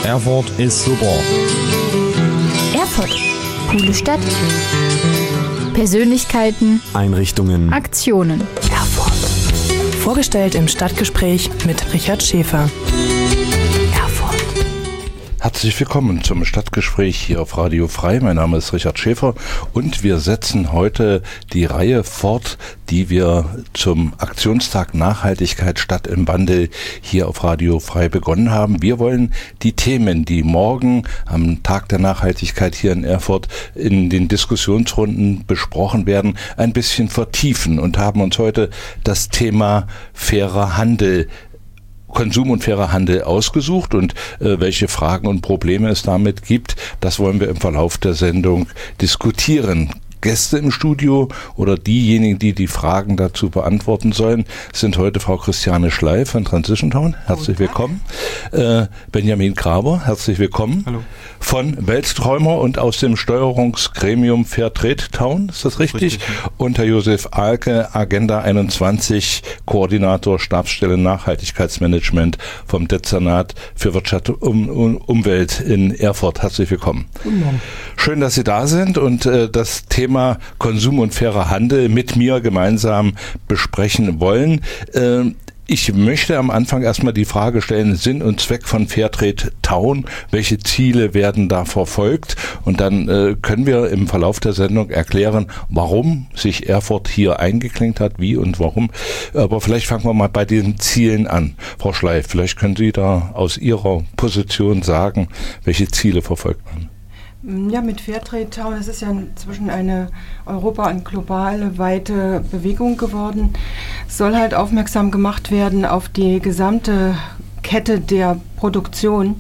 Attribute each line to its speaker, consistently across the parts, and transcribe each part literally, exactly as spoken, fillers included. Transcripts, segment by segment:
Speaker 1: Erfurt ist super.
Speaker 2: Erfurt. Coole Stadt. Persönlichkeiten.
Speaker 1: Einrichtungen.
Speaker 2: Aktionen.
Speaker 3: Erfurt. Vorgestellt im Stadtgespräch mit Richard Schäfer. Erfurt.
Speaker 4: Herzlich willkommen zum Stadtgespräch hier auf Radio Frei. Mein Name ist Richard Schäfer und wir setzen heute die Reihe fort, die wir zum Aktionstag Nachhaltigkeit Stadt im Wandel hier auf Radio Frei begonnen haben. Wir wollen die Themen, die morgen am Tag der Nachhaltigkeit hier in Erfurt in den Diskussionsrunden besprochen werden, ein bisschen vertiefen und haben uns heute das Thema fairer Handel Konsum und fairer Handel ausgesucht und äh, welche Fragen und Probleme es damit gibt, das wollen wir im Verlauf der Sendung diskutieren. Gäste im Studio oder diejenigen, die die Fragen dazu beantworten sollen, sind heute Frau Christiane Schley von Transition Town. Herzlich willkommen. Äh, Benjamin Graber, herzlich willkommen. Hallo. Von Weltträumer und aus dem Steuerungsgremium Fairtrade Town, ist das richtig? richtig ja. Und Herr Josef Ahlke, Agenda einundzwanzig, Koordinator Stabsstelle Nachhaltigkeitsmanagement vom Dezernat für Wirtschaft und um, um, Umwelt in Erfurt. Herzlich willkommen. Guten Morgen. Schön, dass Sie da sind und äh, das Thema Konsum und fairer Handel mit mir gemeinsam besprechen wollen. Äh, Ich möchte am Anfang erstmal die Frage stellen, Sinn und Zweck von Fairtrade Town, welche Ziele werden da verfolgt? Und dann äh, können wir im Verlauf der Sendung erklären, warum sich Erfurt hier eingeklinkt hat, wie und warum. Aber vielleicht fangen wir mal bei den Zielen an. Frau Schley, vielleicht können Sie da aus Ihrer Position sagen, welche Ziele verfolgt man?
Speaker 5: Ja, mit Fairtrade Town, das ist ja inzwischen eine Europa- und globale weite Bewegung geworden, soll halt aufmerksam gemacht werden auf die gesamte Kette der Produktion,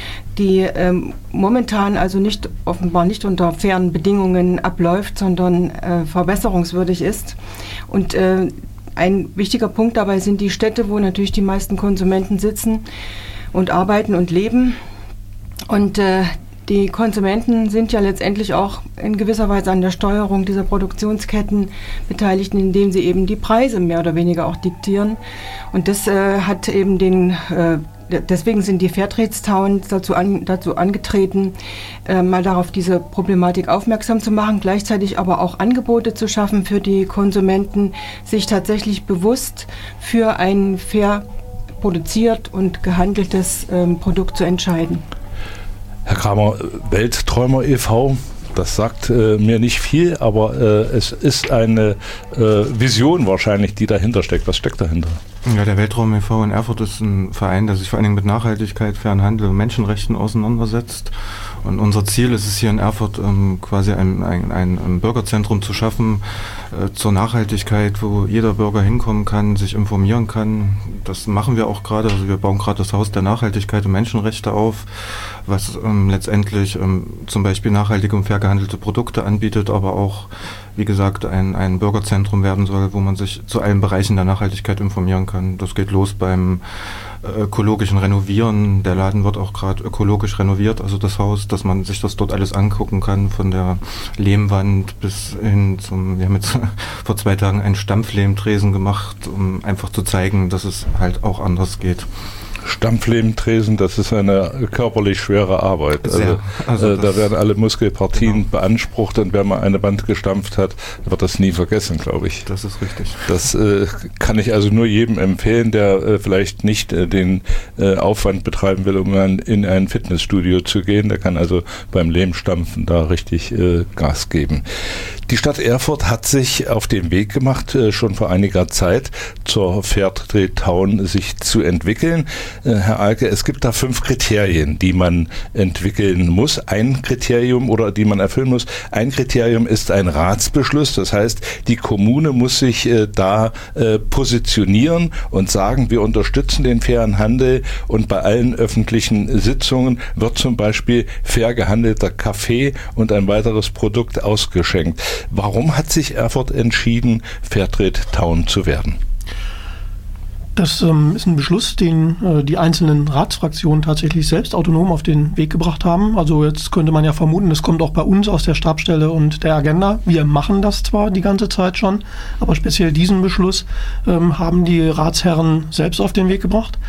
Speaker 5: die ähm, momentan also nicht offenbar nicht unter fairen Bedingungen abläuft, sondern äh, verbesserungswürdig ist. Und äh, ein wichtiger Punkt dabei sind die Städte, wo natürlich die meisten Konsumenten sitzen und arbeiten und leben. Und äh, Die Konsumenten sind ja letztendlich auch in gewisser Weise an der Steuerung dieser Produktionsketten beteiligt, indem sie eben die Preise mehr oder weniger auch diktieren. Und das äh, hat eben den, äh, deswegen sind die Fairtrade Towns dazu, an, dazu angetreten, äh, mal darauf diese Problematik aufmerksam zu machen, gleichzeitig aber auch Angebote zu schaffen für die Konsumenten, sich tatsächlich bewusst für ein fair produziert und gehandeltes äh, Produkt zu entscheiden.
Speaker 4: Herr Kramer, Weltträumer e V, das sagt äh, mir nicht viel, aber äh, es ist eine äh, Vision wahrscheinlich, die dahinter steckt. Was steckt dahinter?
Speaker 6: Ja, der Weltraum e V in Erfurt ist ein Verein, der sich vor allen Dingen mit Nachhaltigkeit, fairen Handel und Menschenrechten auseinandersetzt. Und unser Ziel ist es hier in Erfurt, ähm, quasi ein, ein, ein Bürgerzentrum zu schaffen äh, zur Nachhaltigkeit, wo jeder Bürger hinkommen kann, sich informieren kann. Das machen wir auch gerade. Also wir bauen gerade das Haus der Nachhaltigkeit und Menschenrechte auf, was ähm, letztendlich ähm, zum Beispiel nachhaltige und fair gehandelte Produkte anbietet, aber auch, wie gesagt, ein, ein Bürgerzentrum werden soll, wo man sich zu allen Bereichen der Nachhaltigkeit informieren kann. Das geht los beim ökologischen Renovieren. Der Laden wird auch gerade ökologisch renoviert, also das Haus, dass man sich das dort alles angucken kann, von der Lehmwand bis hin zum, wir haben jetzt vor zwei Tagen einen Stampflehmtresen gemacht, um einfach zu zeigen, dass es halt auch anders geht.
Speaker 4: Stampflehmtresen, das ist eine körperlich schwere Arbeit. Also, also äh, da werden alle Muskelpartien genau. beansprucht und wenn man eine Wand gestampft hat, wird das nie vergessen, glaube ich.
Speaker 6: Das ist richtig.
Speaker 4: Das äh, kann ich also nur jedem empfehlen, der äh, vielleicht nicht äh, den äh, Aufwand betreiben will, um an, in ein Fitnessstudio zu gehen. Der kann also beim Lehmstampfen da richtig äh, Gas geben. Die Stadt Erfurt hat sich auf den Weg gemacht, äh, schon vor einiger Zeit zur Fairtrade Town sich zu entwickeln. Äh, Herr Ahlke, es gibt da fünf Kriterien, die man entwickeln muss. Ein Kriterium oder die man erfüllen muss. Ein Kriterium ist ein Ratsbeschluss. Das heißt, die Kommune muss sich äh, da äh, positionieren und sagen, wir unterstützen den fairen Handel und bei allen öffentlichen Sitzungen wird zum Beispiel fair gehandelter Kaffee und ein weiteres Produkt ausgeschenkt. Warum hat sich Erfurt entschieden, Fairtrade Town zu werden?
Speaker 7: Das ähm, ist ein Beschluss, den äh, die einzelnen Ratsfraktionen tatsächlich selbst autonom auf den Weg gebracht haben. Also jetzt könnte man ja vermuten, das kommt auch bei uns aus der Stabsstelle und der Agenda. Wir machen das zwar die ganze Zeit schon, aber speziell diesen Beschluss ähm, haben die Ratsherren selbst auf den Weg gebracht.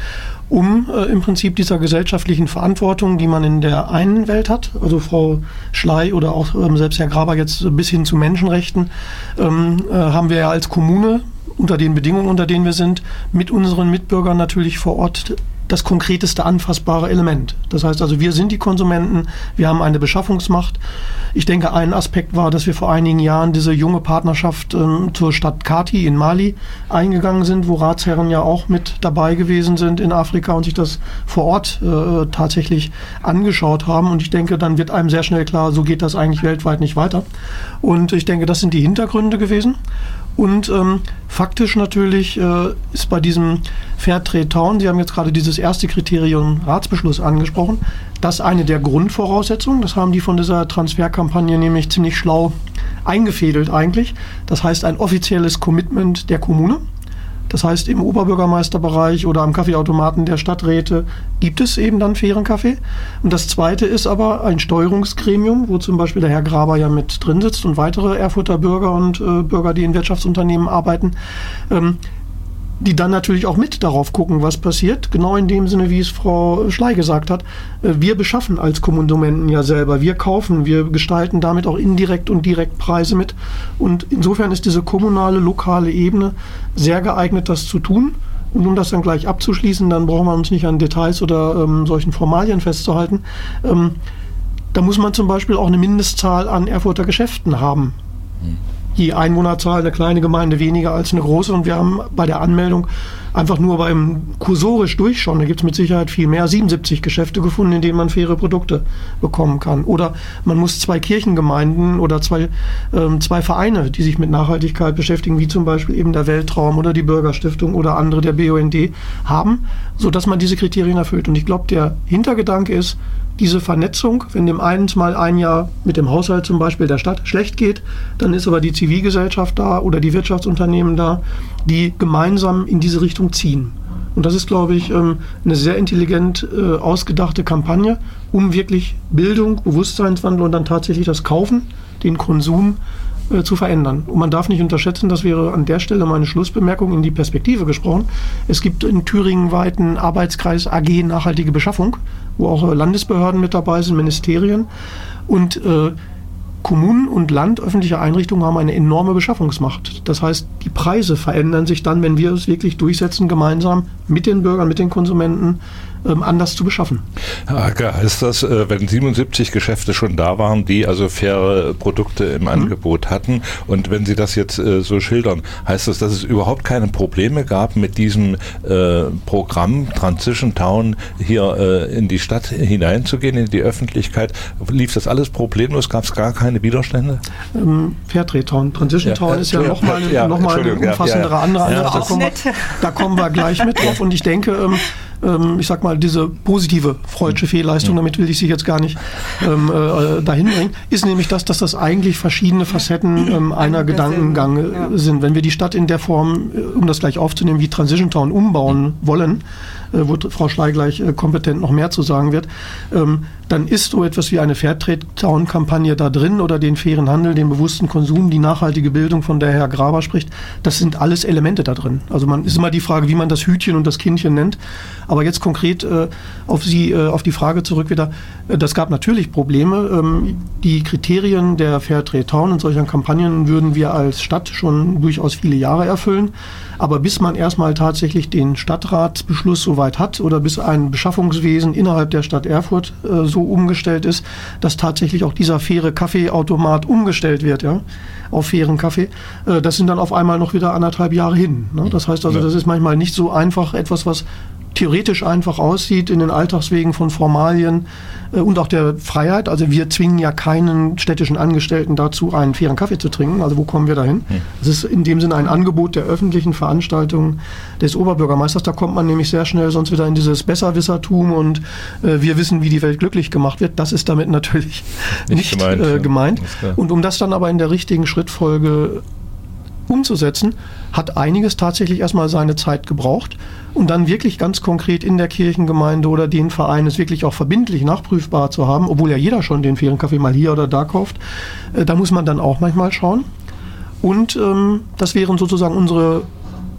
Speaker 7: um äh, im Prinzip dieser gesellschaftlichen Verantwortung, die man in der einen Welt hat, also Frau Schley oder auch ähm, selbst Herr Graber jetzt bis hin zu Menschenrechten, ähm, äh, haben wir ja als Kommune unter den Bedingungen, unter denen wir sind, mit unseren Mitbürgern natürlich vor Ort das konkreteste anfassbare Element. Das heißt also, wir sind die Konsumenten, wir haben eine Beschaffungsmacht. Ich denke, ein Aspekt war, dass wir vor einigen Jahren diese junge Partnerschaft ähm, zur Stadt Kati in Mali eingegangen sind, wo Ratsherren ja auch mit dabei gewesen sind in Afrika und sich das vor Ort äh, tatsächlich angeschaut haben. Und ich denke, dann wird einem sehr schnell klar, so geht das eigentlich weltweit nicht weiter. Und ich denke, das sind die Hintergründe gewesen. Und ähm, faktisch natürlich äh, ist bei diesem Fairtrade Town, Sie haben jetzt gerade dieses erste Kriterium Ratsbeschluss angesprochen, das eine der Grundvoraussetzungen. Das haben die von dieser Transferkampagne nämlich ziemlich schlau eingefädelt eigentlich. Das heißt ein offizielles Commitment der Kommune. Das heißt, im Oberbürgermeisterbereich oder am Kaffeeautomaten der Stadträte gibt es eben dann fairen Kaffee. Und das Zweite ist aber ein Steuerungsgremium, wo zum Beispiel der Herr Graber ja mit drin sitzt und weitere Erfurter Bürger und äh, Bürger, die in Wirtschaftsunternehmen arbeiten, ähm, die dann natürlich auch mit darauf gucken, was passiert. Genau in dem Sinne, wie es Frau Schley gesagt hat. Wir beschaffen als Konsumenten ja selber. Wir kaufen, wir gestalten damit auch indirekt und direkt Preise mit. Und insofern ist diese kommunale, lokale Ebene sehr geeignet, das zu tun. Und um das dann gleich abzuschließen, dann brauchen wir uns nicht an Details oder ähm, solchen Formalien festzuhalten. Ähm, da muss man zum Beispiel auch eine Mindestzahl an Erfurter Geschäften haben. Hm. Je Einwohnerzahl eine kleine Gemeinde weniger als eine große. Und wir haben bei der Anmeldung einfach nur beim kursorisch durchschauen, da gibt es mit Sicherheit viel mehr, siebenundsiebzig Geschäfte gefunden, in denen man faire Produkte bekommen kann. Oder man muss zwei Kirchengemeinden oder zwei, ähm, zwei Vereine, die sich mit Nachhaltigkeit beschäftigen, wie zum Beispiel eben der Weltraum oder die Bürgerstiftung oder andere, der B U N D, haben, sodass man diese Kriterien erfüllt. Und ich glaube, der Hintergedanke ist, diese Vernetzung, wenn dem einen mal ein Jahr mit dem Haushalt zum Beispiel der Stadt schlecht geht, dann ist aber die Zivilgesellschaft da oder die Wirtschaftsunternehmen da, die gemeinsam in diese Richtung ziehen. Und das ist, glaube ich, eine sehr intelligent ausgedachte Kampagne, um wirklich Bildung, Bewusstseinswandel und dann tatsächlich das Kaufen, den Konsum zu verändern. Und man darf nicht unterschätzen, das wäre an der Stelle meine Schlussbemerkung in die Perspektive gesprochen. Es gibt in Thüringen weiten Arbeitskreis A G Nachhaltige Beschaffung, wo auch Landesbehörden mit dabei sind, Ministerien. Und äh, Kommunen und Land, öffentliche Einrichtungen haben eine enorme Beschaffungsmacht. Das heißt, die Preise verändern sich dann, wenn wir es wirklich durchsetzen, gemeinsam mit den Bürgern, mit den Konsumenten, ähm, anders zu beschaffen.
Speaker 4: Herr Acker, heißt das, äh, wenn siebenundsiebzig Geschäfte schon da waren, die also faire Produkte im mhm. Angebot hatten, und wenn Sie das jetzt äh, so schildern, heißt das, dass es überhaupt keine Probleme gab, mit diesem äh, Programm Transition Town hier äh, in die Stadt hineinzugehen, in die Öffentlichkeit? Lief das alles problemlos? Gab es gar keine Widerstände?
Speaker 7: Ähm, Fairtrade Town. Transition ja, Town äh, ist ja nochmal ja, noch mal eine umfassendere ja, ja. andere. andere ja, da, kommen wir, da kommen wir gleich mit drauf. Und ich denke, ähm, ähm, ich sag mal, diese positive freudsche Fehlleistung, damit will ich Sie jetzt gar nicht ähm, äh, dahin bringen, ist nämlich das, dass das eigentlich verschiedene Facetten ähm, einer Gedankengang ja. sind. Wenn wir die Stadt in der Form, um das gleich aufzunehmen, wie Transition Town umbauen wollen, äh, wo Frau Schley gleich äh, kompetent noch mehr zu sagen wird, ähm, dann ist so etwas wie eine Fairtrade Town Kampagne da drin oder den fairen Handel, den bewussten Konsum, die nachhaltige Bildung, von der Herr Graber spricht. Das sind alles Elemente da drin. Also man ist immer die Frage, wie man das Hütchen und das Kindchen nennt. Aber jetzt konkret äh, auf Sie, äh, auf die Frage zurück wieder. Äh, das gab natürlich Probleme. Ähm, die Kriterien der Fairtrade Town und solcher Kampagnen würden wir als Stadt schon durchaus viele Jahre erfüllen. Aber bis man erstmal tatsächlich den Stadtratsbeschluss soweit hat oder bis ein Beschaffungswesen innerhalb der Stadt Erfurt äh, so umgestellt ist, dass tatsächlich auch dieser faire Kaffeeautomat umgestellt wird, ja, auf fairen Kaffee, äh, das sind dann auf einmal noch wieder anderthalb Jahre hin. Ne? Das heißt also, das ist manchmal nicht so einfach, etwas, was theoretisch einfach aussieht in den Alltagswegen von Formalien äh, und auch der Freiheit. Also wir zwingen ja keinen städtischen Angestellten dazu, einen fairen Kaffee zu trinken. Also wo kommen wir dahin? Hm. Das ist in dem Sinne ein Angebot der öffentlichen Veranstaltung des Oberbürgermeisters. Da kommt man nämlich sehr schnell sonst wieder in dieses Besserwissertum und äh, wir wissen, wie die Welt glücklich gemacht wird. Das ist damit natürlich nicht, nicht gemeint. Äh, gemeint. Und um das dann aber in der richtigen Schrittfolge umzusetzen, hat einiges tatsächlich erstmal seine Zeit gebraucht und dann wirklich ganz konkret in der Kirchengemeinde oder den Verein es wirklich auch verbindlich nachprüfbar zu haben, obwohl ja jeder schon den fairen Kaffee mal hier oder da kauft. Äh, da muss man dann auch manchmal schauen. Und ähm, das wären sozusagen unsere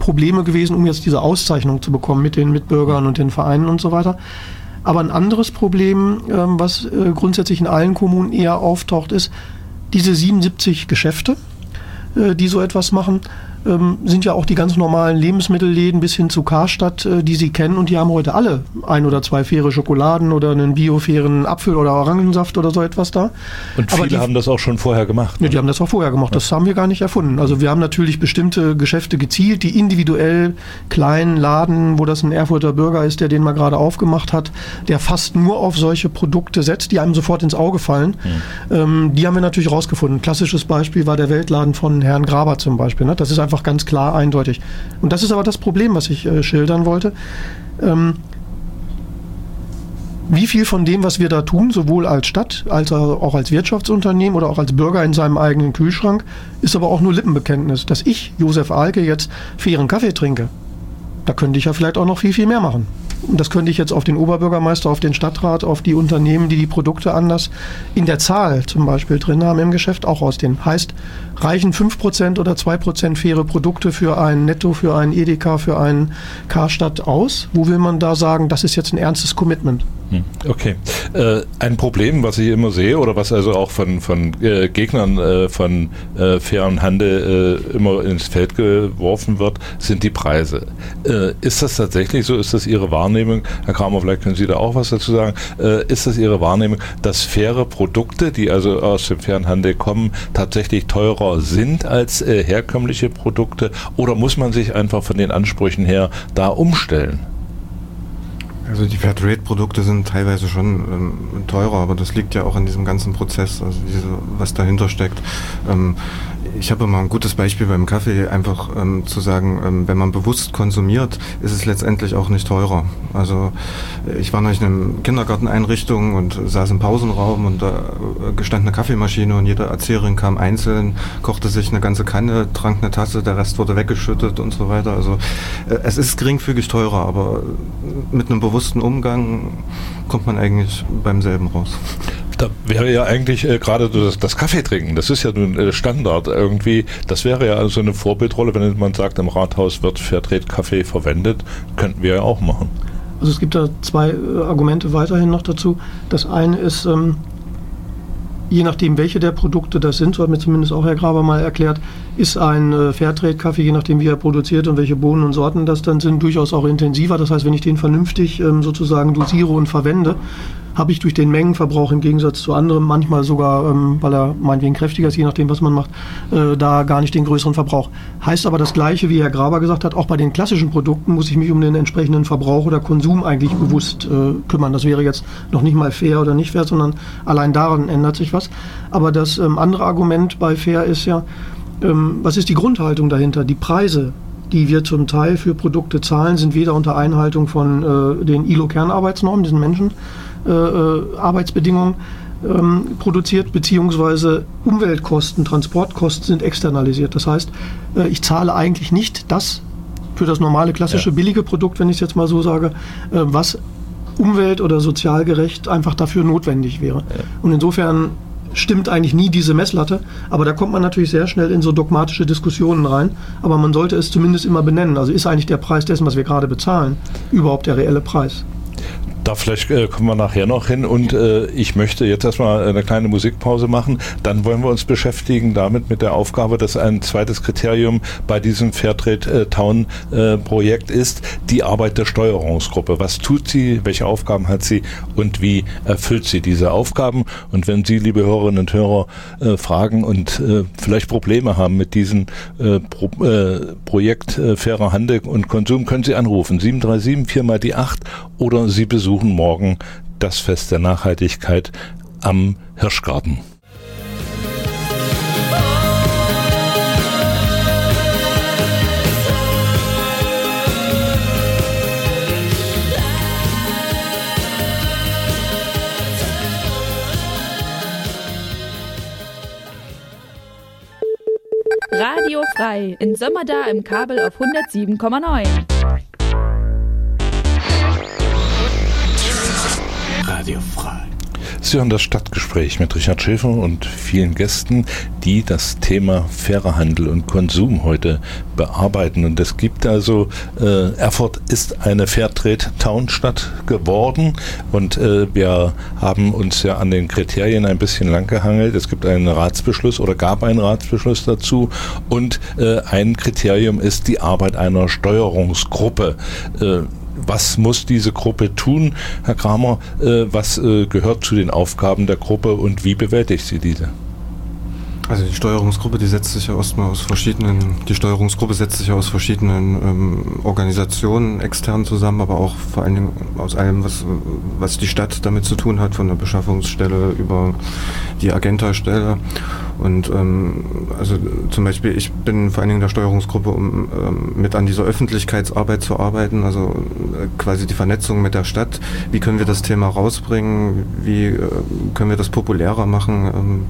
Speaker 7: Probleme gewesen, um jetzt diese Auszeichnung zu bekommen mit den Mitbürgern und den Vereinen und so weiter. Aber ein anderes Problem, ähm, was äh, grundsätzlich in allen Kommunen eher auftaucht, ist, diese siebenundsiebzig Geschäfte, äh, die so etwas machen, ähm, sind ja auch die ganz normalen Lebensmittelläden bis hin zu Karstadt, äh, die Sie kennen, und die haben heute alle ein oder zwei faire Schokoladen oder einen biofairen Apfel- oder Orangensaft oder so etwas da.
Speaker 4: Und
Speaker 7: Aber
Speaker 4: viele
Speaker 7: die,
Speaker 4: haben das auch schon vorher gemacht.
Speaker 7: Ne,
Speaker 4: Ne?
Speaker 7: die haben das auch vorher gemacht, das haben wir gar nicht erfunden. Also wir haben natürlich bestimmte Geschäfte gezielt, die individuell kleinen Laden, wo das ein Erfurter Bürger ist, der den mal gerade aufgemacht hat, der fast nur auf solche Produkte setzt, die einem sofort ins Auge fallen. Hm. Ähm, die haben wir natürlich rausgefunden. Ein klassisches Beispiel war der Weltladen von Herrn Graber zum Beispiel. Ne? Das ist einfach ganz klar, eindeutig. Und das ist aber das Problem, was ich äh, schildern wollte. Ähm, wie viel von dem, was wir da tun, sowohl als Stadt, als auch als Wirtschaftsunternehmen oder auch als Bürger in seinem eigenen Kühlschrank, ist aber auch nur Lippenbekenntnis. Dass ich, Josef Alke, jetzt fairen Kaffee trinke, da könnte ich ja vielleicht auch noch viel, viel mehr machen. Und das könnte ich jetzt auf den Oberbürgermeister, auf den Stadtrat, auf die Unternehmen, die die Produkte anders in der Zahl zum Beispiel drin haben im Geschäft, auch ausdehnen. Heißt, reichen fünf Prozent oder zwei Prozent faire Produkte für ein Netto, für einen Edeka, für einen Karstadt aus? Wo will man da sagen, das ist jetzt ein ernstes Commitment?
Speaker 4: Okay. Äh, ein Problem, was ich immer sehe oder was also auch von, von äh, Gegnern äh, von äh, fairen Handel äh, immer ins Feld geworfen wird, sind die Preise. Äh, ist das tatsächlich so? Ist das Ihre Wahrnehmung? Herr Kramer, vielleicht können Sie da auch was dazu sagen. Äh, ist das Ihre Wahrnehmung, dass faire Produkte, die also aus dem fairen Handel kommen, tatsächlich teurer sind als äh, herkömmliche Produkte? Oder muss man sich einfach von den Ansprüchen her da umstellen?
Speaker 6: Also die Fairtrade-Produkte sind teilweise schon ähm, teurer, aber das liegt ja auch an diesem ganzen Prozess, also diese, was dahinter steckt. Ähm, ich habe immer ein gutes Beispiel beim Kaffee, einfach ähm, zu sagen, ähm, wenn man bewusst konsumiert, ist es letztendlich auch nicht teurer. Also ich war neulich in einer Kindergarteneinrichtung und saß im Pausenraum und da äh, stand eine Kaffeemaschine und jede Erzieherin kam einzeln, kochte sich eine ganze Kanne, trank eine Tasse, der Rest wurde weggeschüttet und so weiter. Also äh, es ist geringfügig teurer, aber mit einem bewussten Umgang kommt man eigentlich beim selben raus.
Speaker 4: Da wäre ja eigentlich äh, gerade das, das Kaffeetrinken, das ist ja nun äh, Standard irgendwie, das wäre ja also eine Vorbildrolle, wenn man sagt, im Rathaus wird Fairtrade-Kaffee verwendet, könnten wir ja auch machen.
Speaker 7: Also es gibt da zwei äh, Argumente weiterhin noch dazu. Das eine ist, ähm, je nachdem, welche der Produkte das sind, so hat mir zumindest auch Herr Graber mal erklärt, ist ein äh, Fairtrade-Kaffee, je nachdem, wie er produziert und welche Bohnen und Sorten das dann sind, durchaus auch intensiver. Das heißt, wenn ich den vernünftig ähm, sozusagen dosiere und verwende, habe ich durch den Mengenverbrauch im Gegensatz zu anderen, manchmal sogar, ähm, weil er meinetwegen kräftiger ist, je nachdem, was man macht, äh, da gar nicht den größeren Verbrauch. Heißt aber das Gleiche, wie Herr Graber gesagt hat, auch bei den klassischen Produkten muss ich mich um den entsprechenden Verbrauch oder Konsum eigentlich bewusst äh, kümmern. Das wäre jetzt noch nicht mal fair oder nicht fair, sondern allein daran ändert sich was. Aber das ähm, andere Argument bei fair ist ja, ähm, was ist die Grundhaltung dahinter? Die Preise, die wir zum Teil für Produkte zahlen, sind weder unter Einhaltung von äh, den I L O-Kernarbeitsnormen, diesen Menschen, Äh, Arbeitsbedingungen ähm, produziert, beziehungsweise Umweltkosten, Transportkosten sind externalisiert. Das heißt, äh, ich zahle eigentlich nicht das für das normale, klassische, ja. billige Produkt, wenn ich es jetzt mal so sage, äh, was umwelt- oder sozialgerecht einfach dafür notwendig wäre. Ja. Und insofern stimmt eigentlich nie diese Messlatte, aber da kommt man natürlich sehr schnell in so dogmatische Diskussionen rein, aber man sollte es zumindest immer benennen. Also ist eigentlich der Preis dessen, was wir gerade bezahlen, überhaupt der reelle Preis?
Speaker 4: Da vielleicht äh, kommen wir nachher noch hin und äh, ich möchte jetzt erstmal eine kleine Musikpause machen. Dann wollen wir uns beschäftigen damit mit der Aufgabe, dass ein zweites Kriterium bei diesem Fairtrade äh, Town äh, Projekt ist, die Arbeit der Steuerungsgruppe. Was tut sie, welche Aufgaben hat sie und wie erfüllt sie diese Aufgaben? Und wenn Sie, liebe Hörerinnen und Hörer, äh, Fragen und äh, vielleicht Probleme haben mit diesem äh, Pro, äh, Projekt äh, Fairer Handel und Konsum, können Sie anrufen. sieben drei sieben, vier mal die acht oder Sie besuchen morgen das Fest der Nachhaltigkeit am Hirschgarten.
Speaker 8: Radio frei in Sömmerda im Kabel auf hundertsieben Komma neun.
Speaker 1: Radio frei.
Speaker 4: Sie hören das Stadtgespräch mit Richard Schäfer und vielen Gästen, die das Thema fairer Handel und Konsum heute bearbeiten. Und es gibt also, äh, Erfurt ist eine Fairtrade-Town-Stadt geworden und äh, wir haben uns ja an den Kriterien ein bisschen langgehangelt. Es gibt einen Ratsbeschluss oder gab einen Ratsbeschluss dazu und äh, ein Kriterium ist die Arbeit einer Steuerungsgruppe. Äh, Was muss diese Gruppe tun, Herr Kramer? Äh, was äh, gehört zu den Aufgaben der Gruppe und wie bewältigt sie diese?
Speaker 6: Also die Steuerungsgruppe, die setzt sich ja erstmal aus verschiedenen, die Steuerungsgruppe setzt sich ja aus verschiedenen ähm, Organisationen extern zusammen, aber auch vor allen Dingen aus allem, was, was die Stadt damit zu tun hat, von der Beschaffungsstelle über die Agenta-Stelle. Und ähm, also zum Beispiel, ich bin vor allen Dingen in der Steuerungsgruppe, um ähm, mit an dieser Öffentlichkeitsarbeit zu arbeiten, also äh, quasi die Vernetzung mit der Stadt. Wie können wir das Thema rausbringen? Wie äh, können wir das populärer machen? Ähm,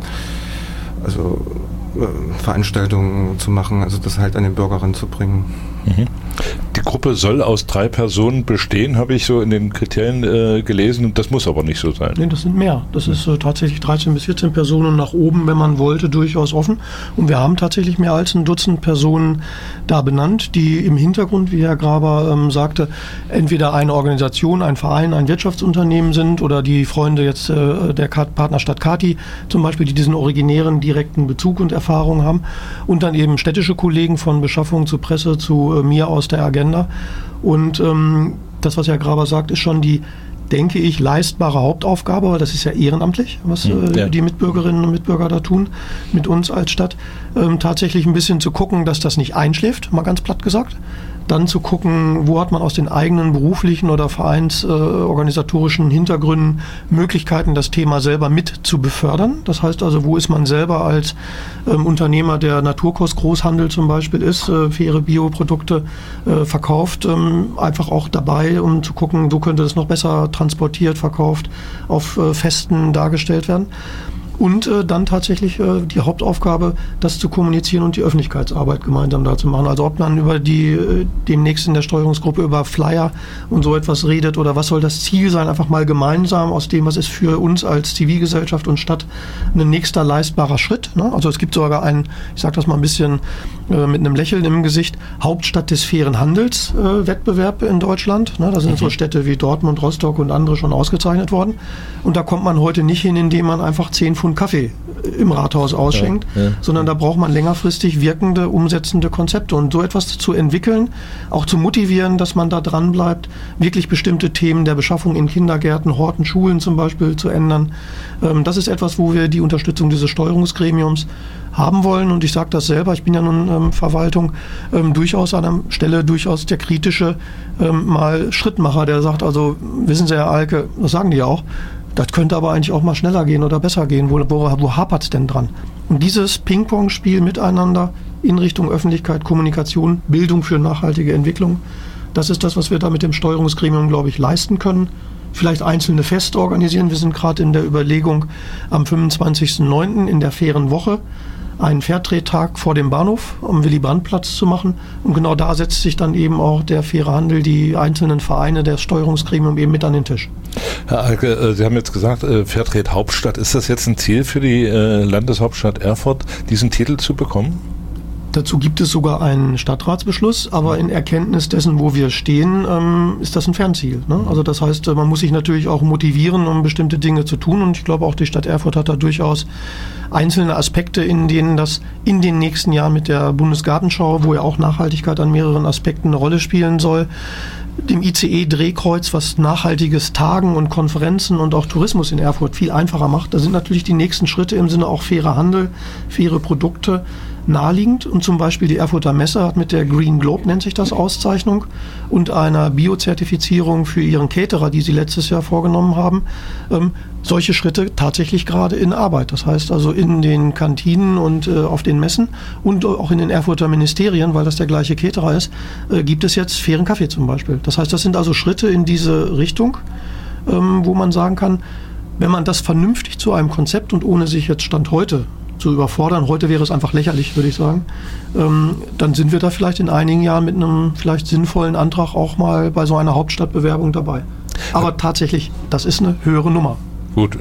Speaker 6: also äh, Veranstaltungen zu machen, also das halt an den Bürger ranzubringen.
Speaker 4: Mhm. Die Gruppe soll aus drei Personen bestehen, habe ich so in den Kriterien äh, gelesen, und das muss aber nicht so sein.
Speaker 7: Nee, das sind mehr. Das ist äh, tatsächlich dreizehn bis vierzehn Personen nach oben, wenn man wollte, durchaus offen. Und wir haben tatsächlich mehr als ein Dutzend Personen da benannt, die im Hintergrund, wie Herr Graber ähm, sagte, entweder eine Organisation, ein Verein, ein Wirtschaftsunternehmen sind oder die Freunde jetzt äh, der K- Partnerstadt Kati zum Beispiel, die diesen originären direkten Bezug und Erfahrung haben. Und dann eben städtische Kollegen von Beschaffung zu Presse zu äh, mir aus der Agenda. Und ähm, das, was Herr Graber sagt, ist schon die, denke ich, leistbare Hauptaufgabe, weil das ist ja ehrenamtlich, was äh, ja. die Mitbürgerinnen und Mitbürger da tun, mit uns als Stadt, ähm, tatsächlich ein bisschen zu gucken, dass das nicht einschläft, mal ganz platt gesagt. Dann zu gucken, wo hat man aus den eigenen beruflichen oder vereinsorganisatorischen äh, Hintergründen Möglichkeiten, das Thema selber mit zu befördern. Das heißt also, wo ist man selber als ähm, Unternehmer, der Naturkostgroßhandel zum Beispiel ist, äh, faire Bioprodukte äh, verkauft, ähm, einfach auch dabei, um zu gucken, wo könnte das noch besser transportiert, verkauft, auf äh, Festen dargestellt werden. Und äh, dann tatsächlich äh, die Hauptaufgabe, das zu kommunizieren und die Öffentlichkeitsarbeit gemeinsam da zu machen. Also ob man über die äh, demnächst in der Steuerungsgruppe über Flyer und so etwas redet oder was soll das Ziel sein, einfach mal gemeinsam aus dem, was ist für uns als Zivilgesellschaft und Stadt ein nächster leistbarer Schritt. Ne? Also es gibt sogar einen, ich sage das mal ein bisschen äh, mit einem Lächeln im Gesicht, Hauptstadt des fairen Handels äh, Wettbewerb in Deutschland. Ne? Da sind mhm. so Städte wie Dortmund, Rostock und andere schon ausgezeichnet worden. Und da kommt man heute nicht hin, indem man einfach zehn Pfund Kaffee im Rathaus ausschenkt, ja, ja. sondern da braucht man längerfristig wirkende, umsetzende Konzepte. Und so etwas zu entwickeln, auch zu motivieren, dass man da dran bleibt, wirklich bestimmte Themen der Beschaffung in Kindergärten, Horten, Schulen zum Beispiel zu ändern. Ähm, das ist etwas, wo wir die Unterstützung dieses Steuerungsgremiums haben wollen. Und ich sage das selber, ich bin ja nun ähm, Verwaltung, ähm, durchaus an einer Stelle durchaus der kritische ähm, mal Schrittmacher, der sagt, also wissen Sie, Herr Alke, das sagen die ja auch, das könnte aber eigentlich auch mal schneller gehen oder besser gehen. Wo, wo, wo hapert es denn dran? Und dieses Ping-Pong-Spiel miteinander in Richtung Öffentlichkeit, Kommunikation, Bildung für nachhaltige Entwicklung, das ist das, was wir da mit dem Steuerungsgremium, glaube ich, leisten können. Vielleicht einzelne Feste organisieren. Wir sind gerade in der Überlegung, am fünfundzwanzigsten neunten in der fairen Woche einen Fairtrade-Tag vor dem Bahnhof am Willy-Brandt-Platz zu machen. Und genau da setzt sich dann eben auch der faire Handel, die einzelnen Vereine, das Steuerungsgremium eben mit an den Tisch.
Speaker 4: Herr Alke, Sie haben jetzt gesagt, Fairtrade Hauptstadt. Ist das jetzt ein Ziel für die Landeshauptstadt Erfurt, diesen Titel zu bekommen?
Speaker 7: Dazu gibt es sogar einen Stadtratsbeschluss, aber in Erkenntnis dessen, wo wir stehen, ähm, ist das ein Fernziel. Ne? Also das heißt, man muss sich natürlich auch motivieren, um bestimmte Dinge zu tun. Und ich glaube, auch die Stadt Erfurt hat da durchaus einzelne Aspekte, in denen das in den nächsten Jahren mit der Bundesgartenschau, wo ja auch Nachhaltigkeit an mehreren Aspekten eine Rolle spielen soll, dem I C E-Drehkreuz, was nachhaltiges Tagen und Konferenzen und auch Tourismus in Erfurt viel einfacher macht. Da sind natürlich die nächsten Schritte im Sinne auch fairer Handel, faire Produkte naheliegend. Und zum Beispiel die Erfurter Messe hat mit der Green Globe, nennt sich das, Auszeichnung und einer Biozertifizierung für ihren Caterer, die sie letztes Jahr vorgenommen haben, ähm, solche Schritte tatsächlich gerade in Arbeit. Das heißt also in den Kantinen und äh, auf den Messen und auch in den Erfurter Ministerien, weil das der gleiche Caterer ist, äh, gibt es jetzt fairen Kaffee zum Beispiel. Das heißt, das sind also Schritte in diese Richtung, ähm, wo man sagen kann, wenn man das vernünftig zu einem Konzept und ohne sich jetzt Stand heute zu überfordern, heute wäre es einfach lächerlich, würde ich sagen, ähm, dann sind wir da vielleicht in einigen Jahren mit einem vielleicht sinnvollen Antrag auch mal bei so einer Hauptstadtbewerbung dabei. Aber tatsächlich, das ist eine höhere Nummer.
Speaker 4: Gut, äh,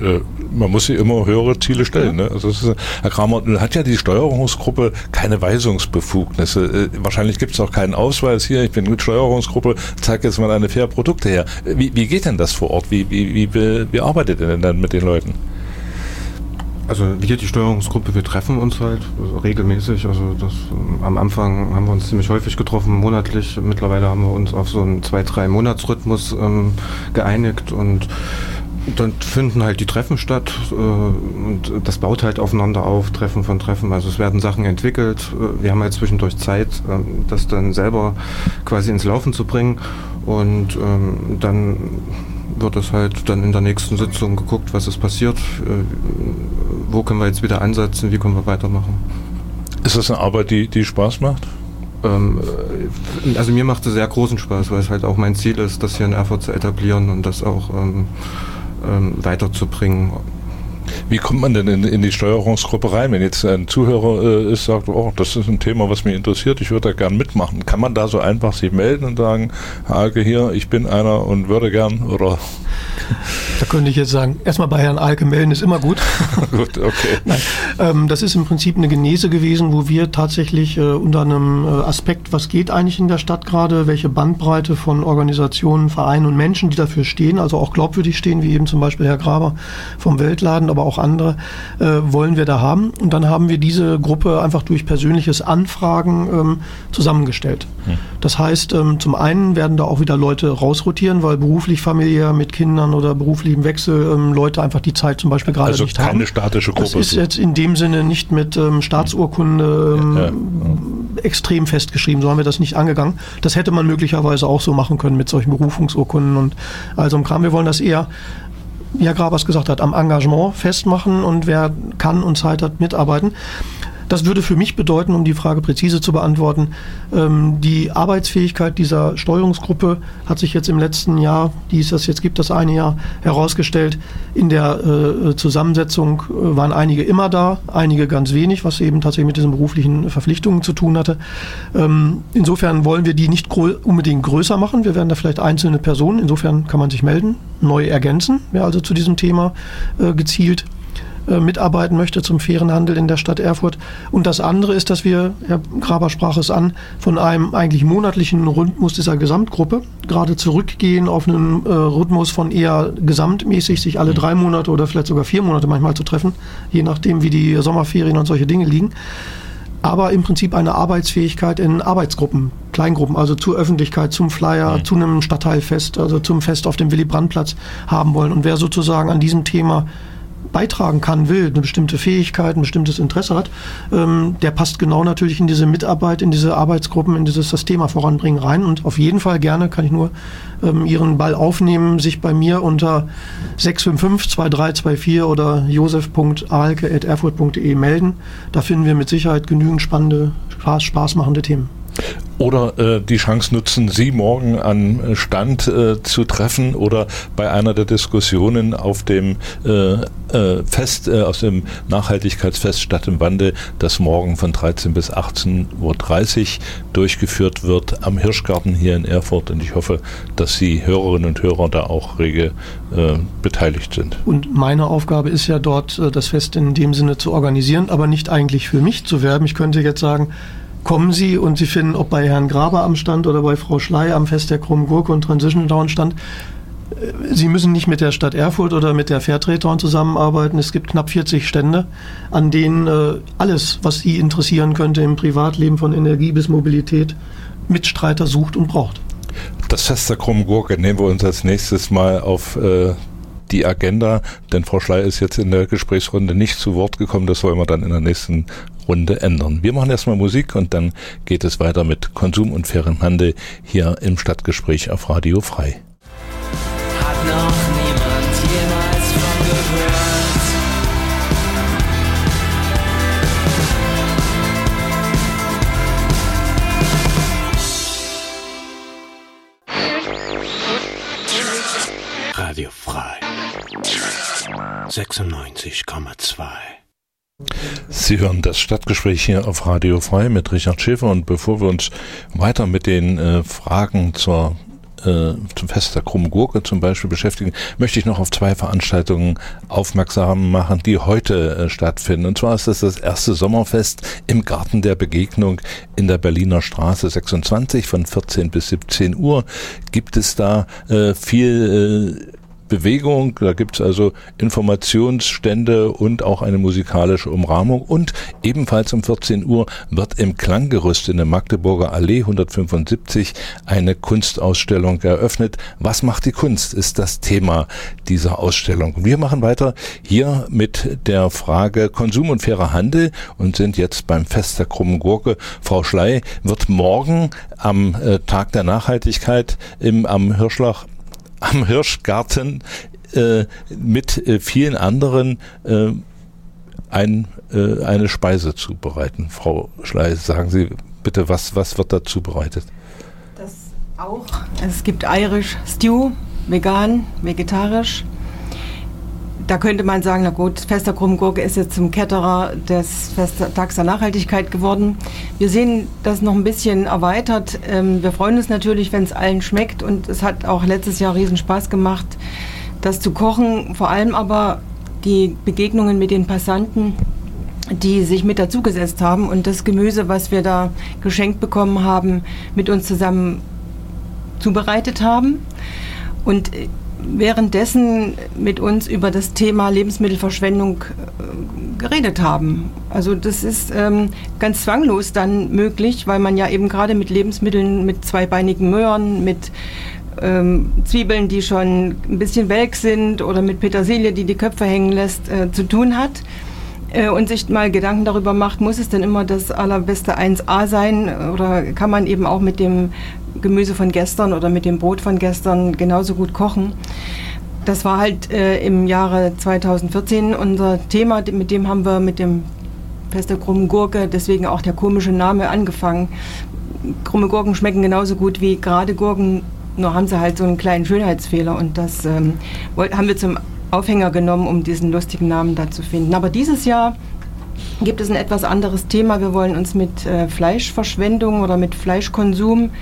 Speaker 4: man muss sich immer höhere Ziele stellen. Ja. Ne? Also ist, Herr Kramer, hat ja die Steuerungsgruppe keine Weisungsbefugnisse. Äh, wahrscheinlich gibt es auch keinen Ausweis hier. Ich bin mit Steuerungsgruppe, zeige jetzt mal eine faire Produkte her. Wie, wie geht denn das vor Ort? Wie, wie, wie, wie arbeitet ihr denn dann mit den Leuten?
Speaker 6: Also wir, die Steuerungsgruppe, wir treffen uns halt regelmäßig. Also das, am Anfang haben wir uns ziemlich häufig getroffen, monatlich. Mittlerweile haben wir uns auf so einen zwei-, drei Monatsrhythmus ähm, geeinigt und dann finden halt die Treffen statt äh, und das baut halt aufeinander auf, Treffen von Treffen. Also es werden Sachen entwickelt. Wir haben halt zwischendurch Zeit, äh, das dann selber quasi ins Laufen zu bringen und ähm, dann wird es halt dann in der nächsten Sitzung geguckt, was ist passiert, äh, wo können wir jetzt wieder ansetzen, wie können wir weitermachen.
Speaker 4: Ist das eine Arbeit, die, die Spaß macht?
Speaker 6: Ähm, also mir macht es sehr großen Spaß, weil es halt auch mein Ziel ist, das hier in Erfurt zu etablieren und das auch ähm, ähm, weiterzubringen.
Speaker 4: Wie kommt man denn in, in die Steuerungsgruppe rein, wenn jetzt ein Zuhörer äh, ist, sagt, oh, das ist ein Thema, was mich interessiert, ich würde da gern mitmachen. Kann man da so einfach sich melden und sagen, Herr Alke hier, ich bin einer und würde gern, oder?
Speaker 7: Da könnte ich jetzt sagen, erstmal bei Herrn Alke melden ist immer gut.
Speaker 4: Gut, okay.
Speaker 7: Nein, ähm, das ist im Prinzip eine Genese gewesen, wo wir tatsächlich äh, unter einem äh, Aspekt, was geht eigentlich in der Stadt gerade, welche Bandbreite von Organisationen, Vereinen und Menschen, die dafür stehen, also auch glaubwürdig stehen, wie eben zum Beispiel Herr Graber vom Weltladen, aber auch andere, äh, wollen wir da haben. Und dann haben wir diese Gruppe einfach durch persönliches Anfragen ähm, zusammengestellt. Hm. Das heißt, ähm, zum einen werden da auch wieder Leute rausrotieren, weil beruflich, familiär, mit Kindern oder beruflichem Wechsel ähm, Leute einfach die Zeit zum Beispiel gerade
Speaker 4: also
Speaker 7: nicht haben. Also
Speaker 4: keine statische Gruppe.
Speaker 7: Das ist jetzt in dem Sinne nicht mit ähm, Staatsurkunde ähm, ja, ja. extrem festgeschrieben, so haben wir das nicht angegangen. Das hätte man möglicherweise auch so machen können mit solchen Berufungsurkunden und also im Kram. Wir wollen das eher, wie Herr Grabers gesagt hat, am Engagement festmachen und wer kann und Zeit hat, mitarbeiten. Das würde für mich bedeuten, um die Frage präzise zu beantworten, ähm, die Arbeitsfähigkeit dieser Steuerungsgruppe hat sich jetzt im letzten Jahr, die es das jetzt gibt, das eine Jahr, herausgestellt. In der äh, Zusammensetzung äh, waren einige immer da, einige ganz wenig, was eben tatsächlich mit diesen beruflichen Verpflichtungen zu tun hatte. Ähm, insofern wollen wir die nicht gro- unbedingt größer machen. Wir werden da vielleicht einzelne Personen, insofern kann man sich melden, neu ergänzen, wer also zu diesem Thema äh, gezielt mitarbeiten möchte zum fairen Handel in der Stadt Erfurt. Und das andere ist, dass wir, Herr Graber sprach es an, von einem eigentlich monatlichen Rhythmus dieser Gesamtgruppe gerade zurückgehen auf einen äh, Rhythmus von eher gesamtmäßig, sich alle drei Monate oder vielleicht sogar vier Monate manchmal zu treffen, je nachdem, wie die Sommerferien und solche Dinge liegen. Aber im Prinzip eine Arbeitsfähigkeit in Arbeitsgruppen, Kleingruppen, also zur Öffentlichkeit, zum Flyer, mhm. zu einem Stadtteilfest, also zum Fest auf dem Willy-Brandt-Platz haben wollen. Und wer sozusagen an diesem Thema beitragen kann, will, eine bestimmte Fähigkeit, ein bestimmtes Interesse hat, ähm, der passt genau natürlich in diese Mitarbeit, in diese Arbeitsgruppen, in dieses das Thema voranbringen rein und auf jeden Fall gerne kann ich nur ähm, Ihren Ball aufnehmen, sich bei mir unter sechs fünf fünf zwei drei zwei vier oder josef punkt ahlke at erfurt punkt de melden. Da finden wir mit Sicherheit genügend spannende, Spaß, spaßmachende Themen.
Speaker 4: Oder äh, die Chance nutzen, Sie morgen am Stand äh, zu treffen oder bei einer der Diskussionen auf dem äh, äh, Fest, äh, aus dem Nachhaltigkeitsfest Stadt im Wandel, das morgen von dreizehn bis achtzehn Uhr dreißig durchgeführt wird am Hirschgarten hier in Erfurt. Und ich hoffe, dass Sie Hörerinnen und Hörer da auch rege äh, beteiligt sind.
Speaker 7: Und meine Aufgabe ist ja dort, äh, das Fest in dem Sinne zu organisieren, aber nicht eigentlich für mich zu werben. Ich könnte jetzt sagen, kommen Sie und Sie finden, ob bei Herrn Graber am Stand oder bei Frau Schley am Fest der Krummen Gurke und Transition Town Stand. Sie müssen nicht mit der Stadt Erfurt oder mit der Fairtrade Town zusammenarbeiten. Es gibt knapp vierzig Stände, an denen äh, alles, was Sie interessieren könnte im Privatleben von Energie bis Mobilität, Mitstreiter sucht und braucht.
Speaker 4: Das Fest der Krummen Gurke nehmen wir uns als nächstes mal auf äh, die Agenda, denn Frau Schley ist jetzt in der Gesprächsrunde nicht zu Wort gekommen. Das wollen wir dann in der nächsten Runde ändern. Wir machen erstmal Musik und dann geht es weiter mit Konsum und fairem Handel hier im Stadtgespräch auf Radio Frei.
Speaker 9: Hat noch niemand jemals von gehört.
Speaker 10: Radio Frei sechsundneunzig Komma zwei.
Speaker 4: Sie hören das Stadtgespräch hier auf Radio Frei mit Richard Schäfer und bevor wir uns weiter mit den äh, Fragen zur äh, zum Fest der Krummen Gurke zum Beispiel beschäftigen, möchte ich noch auf zwei Veranstaltungen aufmerksam machen, die heute äh, stattfinden. Und zwar ist das das erste Sommerfest im Garten der Begegnung in der Berliner Straße sechsundzwanzig von vierzehn bis siebzehn Uhr. Gibt es da äh, viel äh, Bewegung, da gibt es also Informationsstände und auch eine musikalische Umrahmung, und ebenfalls um vierzehn Uhr wird im Klanggerüst in der Magdeburger Allee hundertfünfundsiebzig eine Kunstausstellung eröffnet. Was macht die Kunst, ist das Thema dieser Ausstellung. Wir machen weiter hier mit der Frage Konsum und fairer Handel und sind jetzt beim Fest der Krummen Gurke. Frau Schley wird morgen am äh, Tag der Nachhaltigkeit im, am Hirschlach am Hirschgarten äh, mit äh, vielen anderen äh, ein, äh, eine Speise zubereiten. Frau Schley, sagen Sie bitte, was, was wird da zubereitet?
Speaker 5: Das auch. Es gibt Irish Stew, vegan, vegetarisch. Da könnte man sagen, na gut, Fest der Krummen Gurke ist jetzt zum Ketterer des Festtags der Nachhaltigkeit geworden. Wir sehen das noch ein bisschen erweitert. Wir freuen uns natürlich, wenn es allen schmeckt, und es hat auch letztes Jahr riesen Spaß gemacht, das zu kochen. Vor allem aber die Begegnungen mit den Passanten, die sich mit dazugesetzt haben und das Gemüse, was wir da geschenkt bekommen haben, mit uns zusammen zubereitet haben. Und währenddessen mit uns über das Thema Lebensmittelverschwendung äh, geredet haben. Also das ist ähm, ganz zwanglos dann möglich, weil man ja eben gerade mit Lebensmitteln, mit zweibeinigen Möhren, mit ähm, Zwiebeln, die schon ein bisschen welk sind, oder mit Petersilie, die die Köpfe hängen lässt, äh, zu tun hat. Und sich mal Gedanken darüber macht, muss es denn immer das allerbeste eins a sein, oder kann man eben auch mit dem Gemüse von gestern oder mit dem Brot von gestern genauso gut kochen. Das war halt äh, im Jahre zweitausendvierzehn unser Thema, mit dem haben wir mit dem Fest der Krummen Gurke, deswegen auch der komische Name, angefangen. Krumme Gurken schmecken genauso gut wie gerade Gurken, nur haben sie halt so einen kleinen Schönheitsfehler, und das ähm, haben wir zum Aufhänger genommen, um diesen lustigen Namen da zu finden. Aber dieses Jahr gibt es ein etwas anderes Thema. Wir wollen uns mit äh, Fleischverschwendung oder mit Fleischkonsum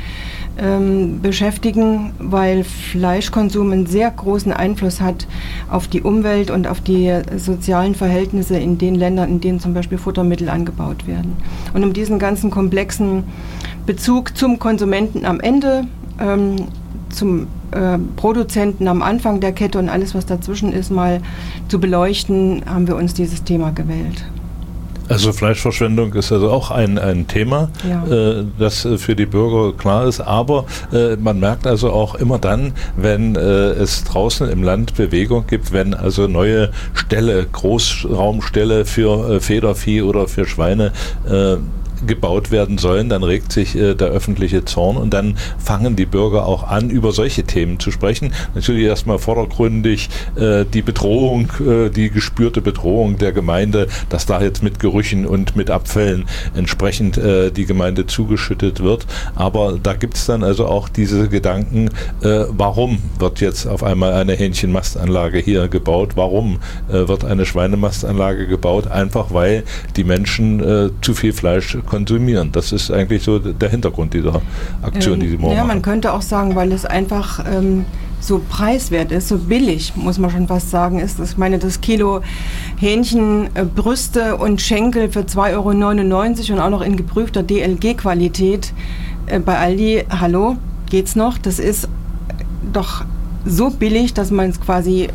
Speaker 5: ähm, beschäftigen, weil Fleischkonsum einen sehr großen Einfluss hat auf die Umwelt und auf die sozialen Verhältnisse in den Ländern, in denen zum Beispiel Futtermittel angebaut werden. Und um diesen ganzen komplexen Bezug zum Konsumenten am Ende, ähm, zum äh, Produzenten am Anfang der Kette und alles, was dazwischen ist, mal zu beleuchten, haben wir uns dieses Thema gewählt.
Speaker 4: Also Fleischverschwendung ist also auch ein, ein Thema, ja. äh, das für die Bürger klar ist, aber äh, man merkt also auch immer dann, wenn äh, es draußen im Land Bewegung gibt, wenn also neue Ställe, Großraumställe für äh, Federvieh oder für Schweine äh, gebaut werden sollen, dann regt sich äh, der öffentliche Zorn, und dann fangen die Bürger auch an, über solche Themen zu sprechen. Natürlich erstmal vordergründig äh, die Bedrohung, äh, die gespürte Bedrohung der Gemeinde, dass da jetzt mit Gerüchen und mit Abfällen entsprechend äh, die Gemeinde zugeschüttet wird. Aber da gibt es dann also auch diese Gedanken, äh, warum wird jetzt auf einmal eine Hähnchenmastanlage hier gebaut? Warum äh, wird eine Schweinemastanlage gebaut? Einfach weil die Menschen äh, zu viel Fleisch konsumieren. Das ist eigentlich so der Hintergrund dieser Aktion, ähm, die Sie morgen
Speaker 5: Ja,
Speaker 4: machen.
Speaker 5: man könnte auch sagen, weil es einfach ähm, so preiswert ist, so billig, muss man schon fast sagen, ist. Ich meine, das Kilo Hähnchen, äh, Brüste und Schenkel für zwei Euro neunundneunzig und auch noch in geprüfter D L G-Qualität äh, bei Aldi, hallo, geht's noch? Das ist doch so billig, dass man es quasi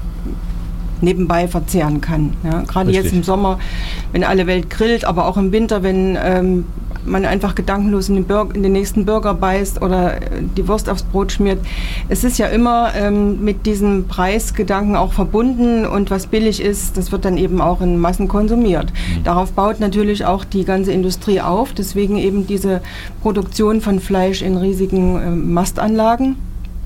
Speaker 5: nebenbei verzehren kann. Ja, gerade jetzt im Sommer, wenn alle Welt grillt, aber auch im Winter, wenn ähm, man einfach gedankenlos in den, Burger, in den nächsten Burger beißt oder die Wurst aufs Brot schmiert. Es ist ja immer ähm, mit diesem Preisgedanken auch verbunden, und was billig ist, das wird dann eben auch in Massen konsumiert. Mhm. Darauf baut natürlich auch die ganze Industrie auf, deswegen eben diese Produktion von Fleisch in riesigen äh, Mastanlagen.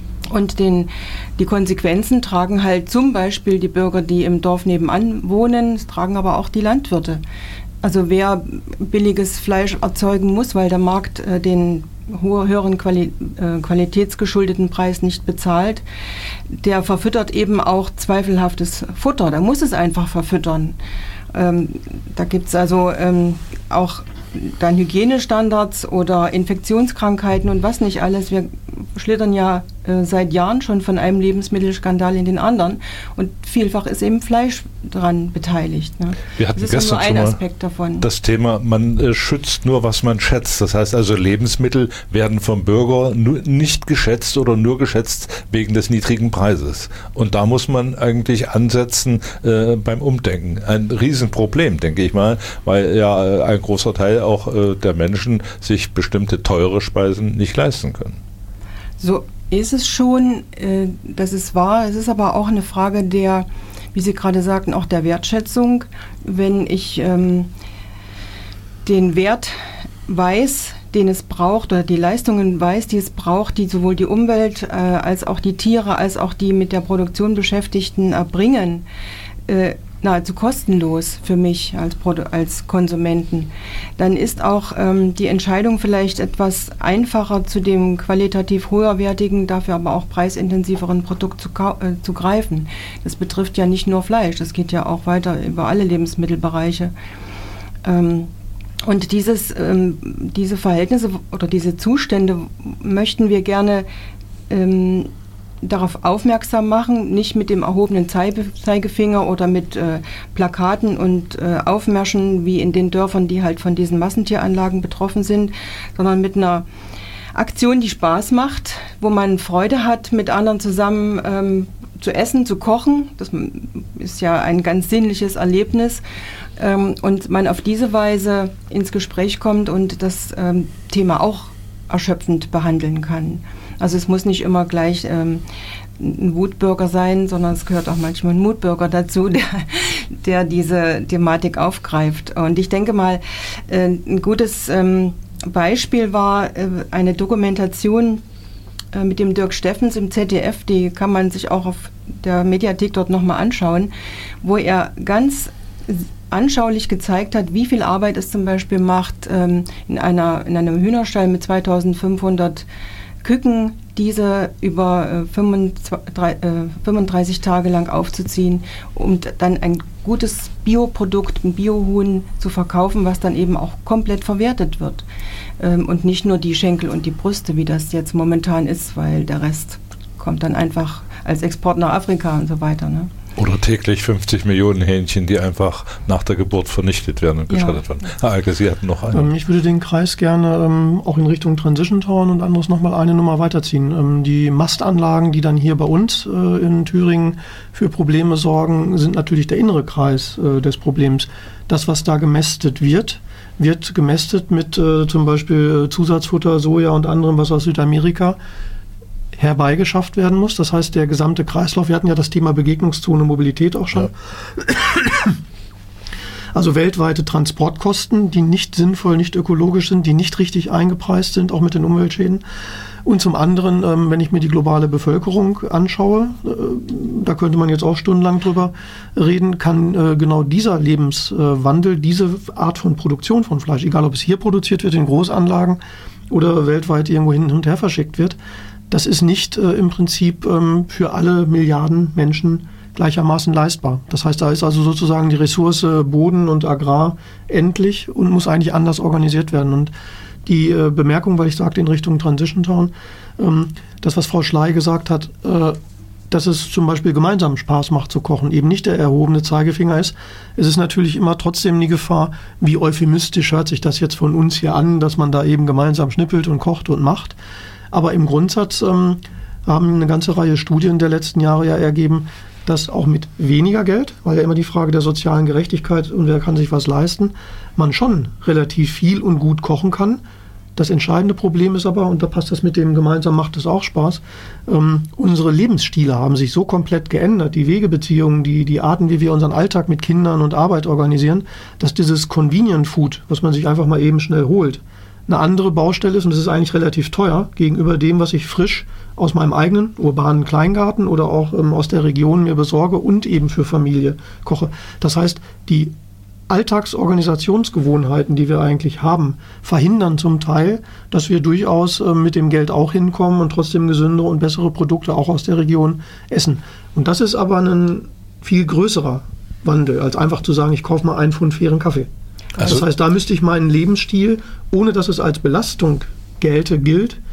Speaker 5: Und den, die Konsequenzen tragen halt zum Beispiel die Bürger, die im Dorf nebenan wohnen, es tragen aber auch die Landwirte. Also wer billiges Fleisch erzeugen muss, weil der Markt äh, den höheren Quali- äh, qualitätsgeschuldeten Preis nicht bezahlt, der verfüttert eben auch zweifelhaftes Futter. Der muss es einfach verfüttern. Ähm, da gibt es also ähm, auch dann Hygienestandards oder Infektionskrankheiten und was nicht alles. Wir schlittern ja äh, seit Jahren schon von einem Lebensmittelskandal in den anderen und vielfach ist eben Fleisch daran beteiligt. Ne?
Speaker 4: Wir hatten
Speaker 5: das ist
Speaker 4: gestern
Speaker 5: nur ein
Speaker 4: schon mal
Speaker 5: Aspekt davon.
Speaker 4: Das Thema, man äh, schützt nur, was man schätzt. Das heißt also, Lebensmittel werden vom Bürger nur, nicht geschätzt oder nur geschätzt wegen des niedrigen Preises. Und da muss man eigentlich ansetzen äh, beim Umdenken. Ein Riesenproblem, denke ich mal, weil ja ein großer Teil auch äh, der Menschen sich bestimmte teure Speisen nicht leisten können.
Speaker 5: So ist es schon, äh, das ist wahr. Es ist aber auch eine Frage der, wie Sie gerade sagten, auch der Wertschätzung. Wenn ich ähm, den Wert weiß, den es braucht, oder die Leistungen weiß, die es braucht, die sowohl die Umwelt äh, als auch die Tiere, als auch die mit der Produktion Beschäftigten erbringen, äh, nahezu kostenlos für mich als, Produ- als Konsumenten, dann ist auch ähm, die Entscheidung vielleicht etwas einfacher, zu dem qualitativ höherwertigen, dafür aber auch preisintensiveren Produkt zu, kau- äh, zu greifen. Das betrifft ja nicht nur Fleisch, das geht ja auch weiter über alle Lebensmittelbereiche. Ähm, und dieses, ähm, diese Verhältnisse oder diese Zustände möchten wir gerne ähm, darauf aufmerksam machen, nicht mit dem erhobenen Zeige- Zeigefinger oder mit äh, Plakaten und äh, Aufmärschen wie in den Dörfern, die halt von diesen Massentieranlagen betroffen sind, sondern mit einer Aktion, die Spaß macht, wo man Freude hat, mit anderen zusammen ähm, zu essen, zu kochen. Das ist ja ein ganz sinnliches Erlebnis. Ähm, und man auf diese Weise ins Gespräch kommt und das ähm, Thema auch erschöpfend behandeln kann. Also es muss nicht immer gleich ähm, ein Wutbürger sein, sondern es gehört auch manchmal ein Mutbürger dazu, der, der diese Thematik aufgreift. Und ich denke mal, äh, ein gutes ähm, Beispiel war äh, eine Dokumentation äh, mit dem Dirk Steffens im Z D F, die kann man sich auch auf der Mediathek dort nochmal anschauen, wo er ganz anschaulich gezeigt hat, wie viel Arbeit es zum Beispiel macht, ähm, in, einer, in einem Hühnerstall mit zweitausendfünfhundert Küken, diese über äh, fünfunddreißig Tage lang aufzuziehen, um dann ein gutes Bioprodukt, ein Biohuhn zu verkaufen, was dann eben auch komplett verwertet wird. Ähm, und nicht nur die Schenkel und die Brüste, wie das jetzt momentan ist, weil der Rest kommt dann einfach als Export nach Afrika und so weiter. Ne?
Speaker 4: Oder täglich fünfzig Millionen Hähnchen, die einfach nach der Geburt vernichtet werden und geschattet ja. werden. Herr Alke, Sie hatten noch einen.
Speaker 7: Ähm, ich würde den Kreis gerne ähm, auch in Richtung Transition Town und anderes nochmal eine Nummer weiterziehen. Ähm, die Mastanlagen, die dann hier bei uns äh, in Thüringen für Probleme sorgen, sind natürlich der innere Kreis äh, des Problems. Das, was da gemästet wird, wird gemästet mit äh, zum Beispiel Zusatzfutter, Soja und anderem, was aus Südamerika herbeigeschafft werden muss. Das heißt, der gesamte Kreislauf, wir hatten ja das Thema Begegnungszone Mobilität auch schon. Ja. Also weltweite Transportkosten, die nicht sinnvoll, nicht ökologisch sind, die nicht richtig eingepreist sind, auch mit den Umweltschäden. Und zum anderen, ähm, wenn ich mir die globale Bevölkerung anschaue, äh, da könnte man jetzt auch stundenlang drüber reden, kann äh, genau dieser Lebenswandel, äh, diese Art von Produktion von Fleisch, egal ob es hier produziert wird in Großanlagen oder weltweit irgendwo hin und her verschickt wird, das ist nicht äh, im Prinzip ähm, für alle Milliarden Menschen gleichermaßen leistbar. Das heißt, da ist also sozusagen die Ressource Boden und Agrar endlich und muss eigentlich anders organisiert werden. Und die äh, Bemerkung, weil ich sagte in Richtung Transition Town, ähm, das, was Frau Schley gesagt hat, äh, dass es zum Beispiel gemeinsam Spaß macht zu kochen, eben nicht der erhobene Zeigefinger ist. Es ist natürlich immer trotzdem die Gefahr, wie euphemistisch hört sich das jetzt von uns hier an, dass man da eben gemeinsam schnippelt und kocht und macht. Aber im Grundsatz ähm, haben eine ganze Reihe Studien der letzten Jahre ja ergeben, dass auch mit weniger Geld, weil ja immer die Frage der sozialen Gerechtigkeit und wer kann sich was leisten, man schon relativ viel und gut kochen kann. Das entscheidende Problem ist aber, und da passt das mit dem gemeinsam macht es auch Spaß, ähm, unsere Lebensstile haben sich so komplett geändert, die Wegebeziehungen, die, die Arten, wie wir unseren Alltag mit Kindern und Arbeit organisieren, dass dieses Convenient Food, was man sich einfach mal eben schnell holt, eine andere Baustelle ist und es ist eigentlich relativ teuer gegenüber dem, was ich frisch aus meinem eigenen urbanen Kleingarten oder auch ähm, aus der Region mir besorge und eben für Familie koche. Das heißt, die Alltagsorganisationsgewohnheiten, die wir eigentlich haben, verhindern zum Teil, dass wir durchaus äh, mit dem Geld auch hinkommen und trotzdem gesündere und bessere Produkte auch aus der Region essen. Und das ist aber ein viel größerer Wandel, als einfach zu sagen, ich kaufe mal einen Pfund fairen Kaffee. Also das heißt, da müsste ich meinen Lebensstil, ohne dass es als Belastung gelte, gilt,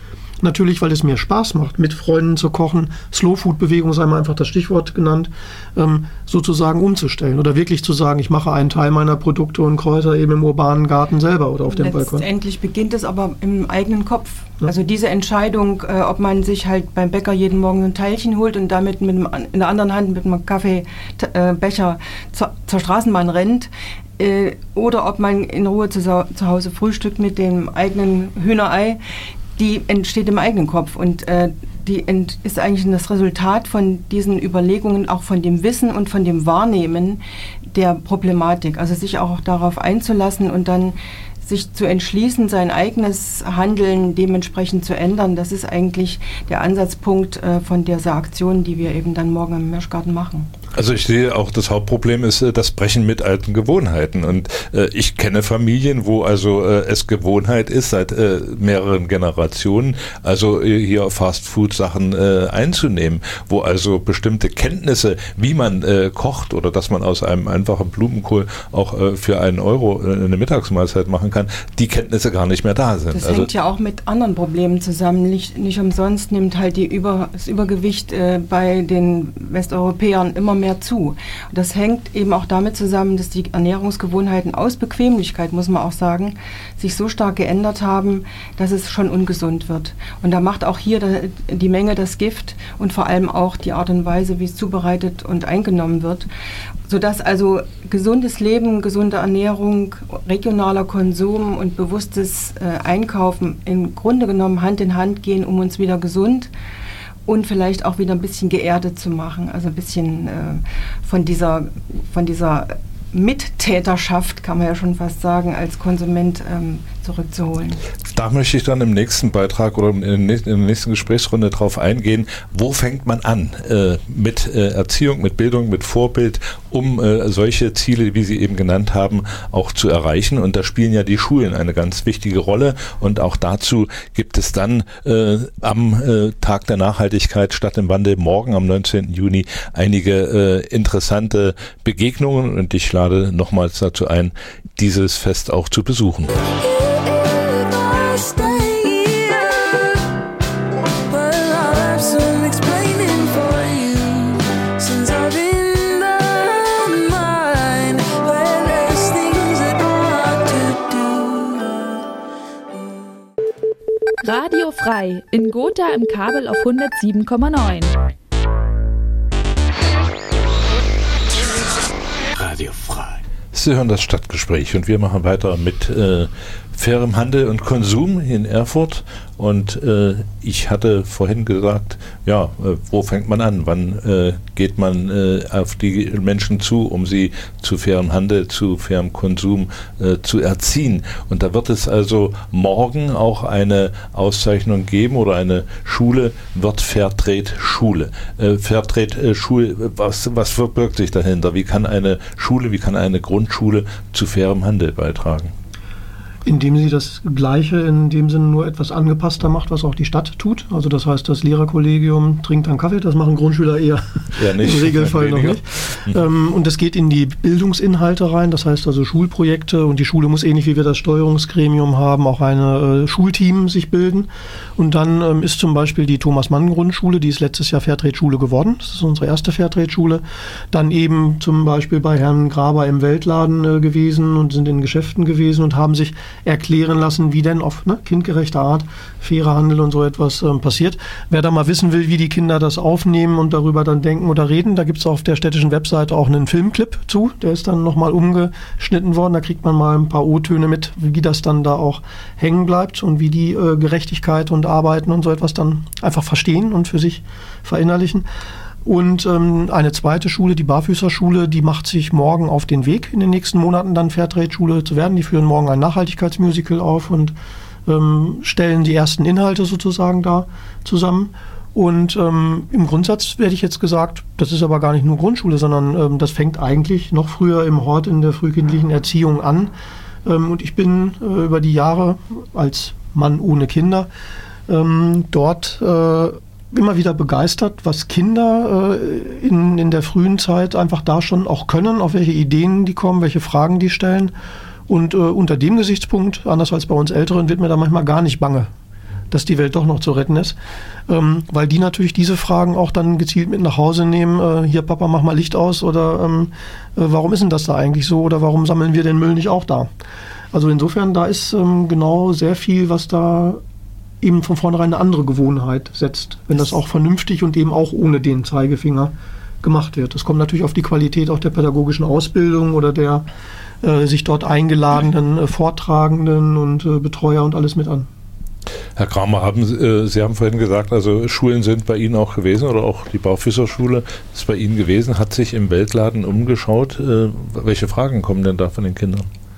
Speaker 7: natürlich, weil es mir Spaß macht, mit Freunden zu kochen, Slow-Food-Bewegung sei mal einfach das Stichwort genannt, ähm, sozusagen umzustellen oder wirklich zu sagen, ich mache einen Teil meiner Produkte und Kräuter eben im urbanen Garten selber oder auf dem Balkon.
Speaker 5: Letztendlich beginnt es aber im eigenen Kopf. Ja. Also diese Entscheidung, äh, ob man sich halt beim Bäcker jeden Morgen ein Teilchen holt und damit mit einem, in der anderen Hand mit einem Kaffeebecher äh, zur, zur Straßenbahn rennt, äh, oder ob man in Ruhe zu, zu Hause frühstückt mit dem eigenen Hühnerei, die entsteht im eigenen Kopf und äh, die ent, ist eigentlich das Resultat von diesen Überlegungen, auch von dem Wissen und von dem Wahrnehmen der Problematik. Also sich auch darauf einzulassen und dann sich zu entschließen, sein eigenes Handeln dementsprechend zu ändern. Das ist eigentlich der Ansatzpunkt äh, von dieser Aktion, die wir eben dann morgen im Mirschgarten machen.
Speaker 4: Also ich sehe auch, das Hauptproblem ist das Brechen mit alten Gewohnheiten. Und äh, ich kenne Familien, wo also äh, es Gewohnheit ist, seit äh, mehreren Generationen, also äh, hier Fast-Food-Sachen äh, einzunehmen, wo also bestimmte Kenntnisse, wie man äh, kocht oder dass man aus einem einfachen Blumenkohl auch äh, für einen Euro äh, eine Mittagsmahlzeit machen kann, die Kenntnisse gar nicht mehr da sind.
Speaker 5: Das
Speaker 4: also
Speaker 5: hängt ja auch mit anderen Problemen zusammen. Nicht, nicht umsonst nimmt halt die Über, das Übergewicht äh, bei den Westeuropäern immer mehr zu. Und das hängt eben auch damit zusammen, dass die Ernährungsgewohnheiten aus Bequemlichkeit, muss man auch sagen, sich so stark geändert haben, dass es schon ungesund wird. Und da macht auch hier die Menge das Gift und vor allem auch die Art und Weise, wie es zubereitet und eingenommen wird, sodass also gesundes Leben, gesunde Ernährung, regionaler Konsum und bewusstes äh, Einkaufen im Grunde genommen Hand in Hand gehen, um uns wieder gesund und vielleicht auch wieder ein bisschen geerdet zu machen, also ein bisschen äh, von dieser, von dieser Mittäterschaft, kann man ja schon fast sagen, als Konsument ähm, zurückzuholen.
Speaker 4: Da möchte ich dann im nächsten Beitrag oder in der nächsten Gesprächsrunde drauf eingehen, wo fängt man an äh, mit äh, Erziehung, mit Bildung, mit Vorbild, um äh, solche Ziele, wie Sie eben genannt haben, auch zu erreichen. Und da spielen ja die Schulen eine ganz wichtige Rolle. Und auch dazu gibt es dann äh, am äh, Tag der Nachhaltigkeit Stadt im Wandel morgen am neunzehnten Juni einige äh, interessante Begegnungen. Und ich lade nochmals dazu ein, dieses Fest auch zu besuchen.
Speaker 8: Radio Frei in Gotha im Kabel auf hundertsieben Komma neun.
Speaker 1: Radio Frei.
Speaker 4: Sie hören das Stadtgespräch und wir machen weiter mit äh, fairem Handel und Konsum hier in Erfurt. Und äh, ich hatte vorhin gesagt, ja, äh, wo fängt man an? Wann äh, geht man äh, auf die Menschen zu, um sie zu fairem Handel, zu fairem Konsum äh, zu erziehen? Und da wird es also morgen auch eine Auszeichnung geben oder eine Schule wird Fairtrade Schule. Äh, Fairtrade äh, Schule, was, was verbirgt sich dahinter? Wie kann eine Schule, wie kann eine Grundschule zu fairem Handel beitragen?
Speaker 7: Indem sie das Gleiche in dem Sinne nur etwas angepasster macht, was auch die Stadt tut. Also das heißt, das Lehrerkollegium trinkt dann Kaffee, das machen Grundschüler eher
Speaker 4: ja, nicht,
Speaker 7: im Regelfall noch nicht. Mhm. Ähm, und es geht in die Bildungsinhalte rein, das heißt also Schulprojekte, und die Schule muss ähnlich wie wir das Steuerungsgremium haben, auch eine äh, Schulteam sich bilden. Und dann ähm, ist zum Beispiel die Thomas-Mann-Grundschule, die ist letztes Jahr Fairtrade-Schule geworden, das ist unsere erste Fairtrade-Schule, dann eben zum Beispiel bei Herrn Graber im Weltladen äh, gewesen und sind in Geschäften gewesen und haben sich erklären lassen, wie denn auf ne, kindgerechte Art fairer Handel und so etwas ähm, passiert. Wer da mal wissen will, wie die Kinder das aufnehmen und darüber dann denken oder reden, da gibt es auf der städtischen Webseite auch einen Filmclip zu, der ist dann nochmal umgeschnitten worden, da kriegt man mal ein paar O-Töne mit, wie das dann da auch hängen bleibt und wie die äh, Gerechtigkeit und Arbeiten und so etwas dann einfach verstehen und für sich verinnerlichen. Und ähm, eine zweite Schule, die Barfüßerschule, die macht sich morgen auf den Weg, in den nächsten Monaten dann Fairtrade-Schule zu werden. Die führen morgen ein Nachhaltigkeitsmusical auf und ähm, stellen die ersten Inhalte sozusagen da zusammen. Und ähm, im Grundsatz werde ich jetzt gesagt, das ist aber gar nicht nur Grundschule, sondern ähm, das fängt eigentlich noch früher im Hort in der frühkindlichen Erziehung an. Ähm, und ich bin äh, über die Jahre als Mann ohne Kinder ähm, dort äh, immer wieder begeistert, was Kinder äh, in, in der frühen Zeit einfach da schon auch können, auf welche Ideen die kommen, welche Fragen die stellen. Und äh, unter dem Gesichtspunkt, anders als bei uns Älteren, wird mir da manchmal gar nicht bange, dass die Welt doch noch zu retten ist. Ähm, weil die natürlich diese Fragen auch dann gezielt mit nach Hause nehmen. Äh, hier, Papa, mach mal Licht aus. Oder ähm, äh, warum ist denn das da eigentlich so? Oder warum sammeln wir den Müll nicht auch da? Also insofern, da ist ähm, genau sehr viel, was da eben von vornherein eine andere Gewohnheit setzt. Wenn das auch vernünftig und eben auch ohne den Zeigefinger gemacht wird. Das kommt natürlich auf die Qualität auch der pädagogischen Ausbildung oder der äh, sich dort eingeladenen äh, Vortragenden und äh, Betreuer und alles mit an.
Speaker 4: Herr Kramer, haben, äh, Sie haben vorhin gesagt, also Schulen sind bei Ihnen auch gewesen oder auch die Baufüßerschule ist bei Ihnen gewesen, hat sich im Weltladen umgeschaut. Äh, welche Fragen kommen denn da von den Kindern?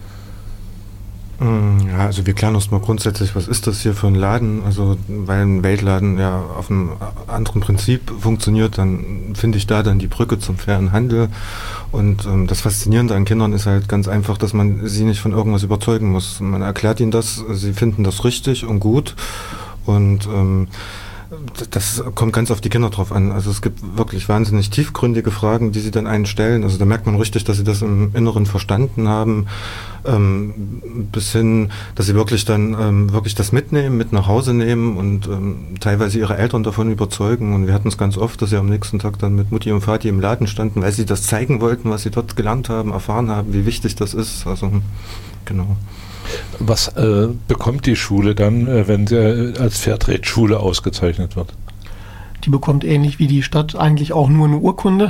Speaker 6: Ja, also wir klären uns mal grundsätzlich, was ist das hier für ein Laden? Also weil ein Weltladen ja auf einem anderen Prinzip funktioniert, dann finde ich da dann die Brücke zum fairen Handel. Und ähm, das Faszinierende an Kindern ist halt ganz einfach, dass man sie nicht von irgendwas überzeugen muss. Man erklärt ihnen das, sie finden das richtig und gut und ähm, das kommt ganz auf die Kinder drauf an. Also es gibt wirklich wahnsinnig tiefgründige Fragen, die sie dann einen stellen. Also da merkt man richtig, dass sie das im Inneren verstanden haben, ähm, bis hin, dass sie wirklich dann ähm, wirklich das mitnehmen, mit nach Hause nehmen und ähm, teilweise ihre Eltern davon überzeugen. Und wir hatten es ganz oft, dass sie am nächsten Tag dann mit Mutti und Vati im Laden standen, weil sie das zeigen wollten, was sie dort gelernt haben, erfahren haben, wie wichtig das ist. Also genau.
Speaker 4: Was äh, bekommt die Schule dann, äh, wenn sie als Fairtrade-Schule ausgezeichnet wird?
Speaker 7: Die bekommt ähnlich wie die Stadt eigentlich auch nur eine Urkunde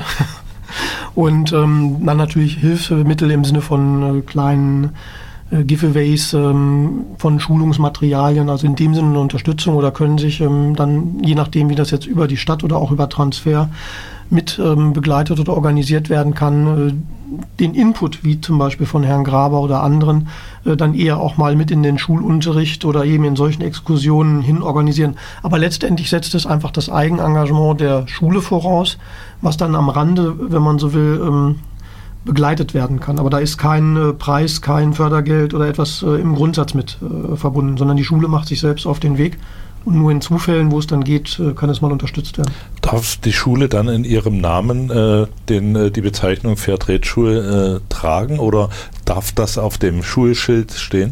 Speaker 7: und ähm, dann natürlich Hilfsmittel im Sinne von äh, kleinen äh, Giveaways, ähm, von Schulungsmaterialien, also in dem Sinne eine Unterstützung oder können sich ähm, dann, je nachdem wie das jetzt über die Stadt oder auch über Transfer mit ähm, begleitet oder organisiert werden kann, äh, den Input, wie zum Beispiel von Herrn Graber oder anderen, äh, dann eher auch mal mit in den Schulunterricht oder eben in solchen Exkursionen hin organisieren. Aber letztendlich setzt es einfach das Eigenengagement der Schule voraus, was dann am Rande, wenn man so will, ähm, begleitet werden kann. Aber da ist kein äh, Preis, kein Fördergeld oder etwas äh, im Grundsatz mit äh, verbunden, sondern die Schule macht sich selbst auf den Weg. Und nur in Zufällen, wo es dann geht, kann es mal unterstützt werden.
Speaker 4: Darf die Schule dann in ihrem Namen äh, den, äh, die Bezeichnung Fairtrade-Schule äh, tragen oder darf das auf dem Schulschild stehen?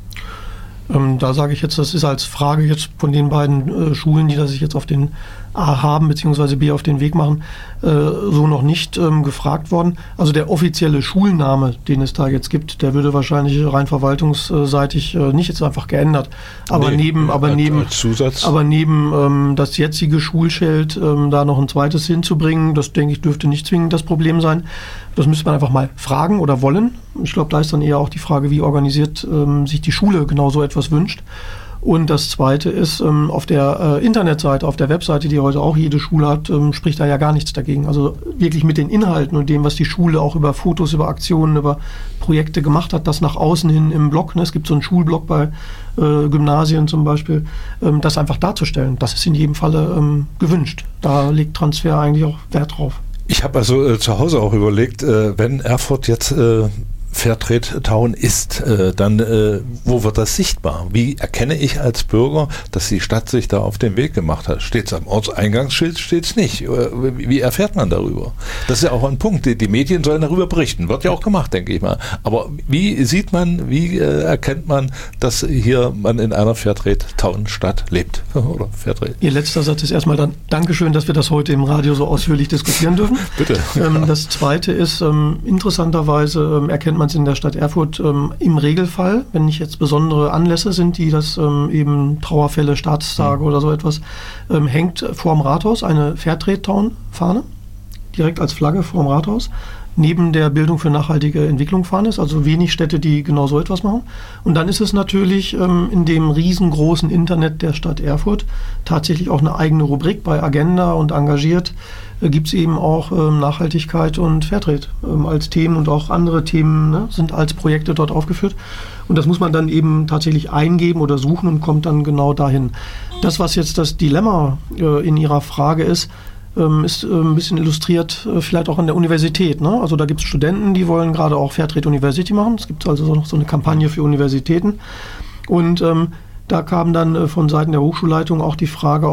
Speaker 7: Ähm, da sage ich jetzt, das ist als Frage jetzt von den beiden äh, Schulen, die das sich jetzt auf den A haben bzw. B auf den Weg machen, äh, so noch nicht ähm, gefragt worden. Also der offizielle Schulname, den es da jetzt gibt, der würde wahrscheinlich rein verwaltungsseitig äh, nicht jetzt einfach geändert. Aber nee, neben, aber als, neben, als Zusatz. Aber neben ähm, das jetzige Schulschild ähm, da noch ein zweites hinzubringen, das denke ich dürfte nicht zwingend das Problem sein. Das müsste man einfach mal fragen oder wollen. Ich glaube, da ist dann eher auch die Frage, wie organisiert ähm, sich die Schule genau so etwas wünscht. Und das Zweite ist, ähm, auf der äh, Internetseite, auf der Webseite, die heute auch jede Schule hat, ähm, spricht da ja gar nichts dagegen. Also wirklich mit den Inhalten und dem, was die Schule auch über Fotos, über Aktionen, über Projekte gemacht hat, das nach außen hin im Blog, ne, es gibt so einen Schulblog bei äh, Gymnasien zum Beispiel, ähm, das einfach darzustellen. Das ist in jedem Falle ähm, gewünscht. Da legt Transfer eigentlich auch Wert drauf.
Speaker 4: Ich habe also äh, zu Hause auch überlegt, äh, wenn Erfurt jetzt äh, Fairtrade Town ist, äh, dann äh, wo wird das sichtbar? Wie erkenne ich als Bürger, dass die Stadt sich da auf den Weg gemacht hat? Steht es am Ortseingangsschild? Steht es nicht? Wie, wie erfährt man darüber? Das ist ja auch ein Punkt. Die, die Medien sollen darüber berichten. Wird ja auch gemacht, denke ich mal. Aber wie sieht man, wie äh, erkennt man, dass hier man in einer Fairtrade Town Stadt lebt? Oder Fairtrade?
Speaker 7: Ihr letzter Satz ist erstmal dann Dankeschön, dass wir das heute im Radio so ausführlich diskutieren dürfen.
Speaker 4: Bitte.
Speaker 7: Ähm, das Zweite ist, ähm, interessanterweise ähm, erkennt man in der Stadt Erfurt ähm, im Regelfall, wenn nicht jetzt besondere Anlässe sind, die das ähm, eben Trauerfälle, Staatstage mhm. oder so etwas, ähm, hängt vorm Rathaus eine Fairtrade-Town-Fahne, direkt als Flagge vorm Rathaus, neben der Bildung für nachhaltige Entwicklung Fahne ist, also wenig Städte, die genau so etwas machen. Und dann ist es natürlich ähm, in dem riesengroßen Internet der Stadt Erfurt tatsächlich auch eine eigene Rubrik bei Agenda und engagiert gibt es eben auch ähm, Nachhaltigkeit und Fairtrade ähm, als Themen und auch andere Themen, ne, sind als Projekte dort aufgeführt. Und das muss man dann eben tatsächlich eingeben oder suchen und kommt dann genau dahin. Das, was jetzt das Dilemma äh, in Ihrer Frage ist, ähm, ist äh, ein bisschen illustriert äh, vielleicht auch an der Universität. Ne? Also da gibt es Studenten, die wollen gerade auch Fairtrade University machen. Es gibt also noch so eine Kampagne für Universitäten. Und ähm, da kam dann äh, von Seiten der Hochschulleitung auch die Frage auf,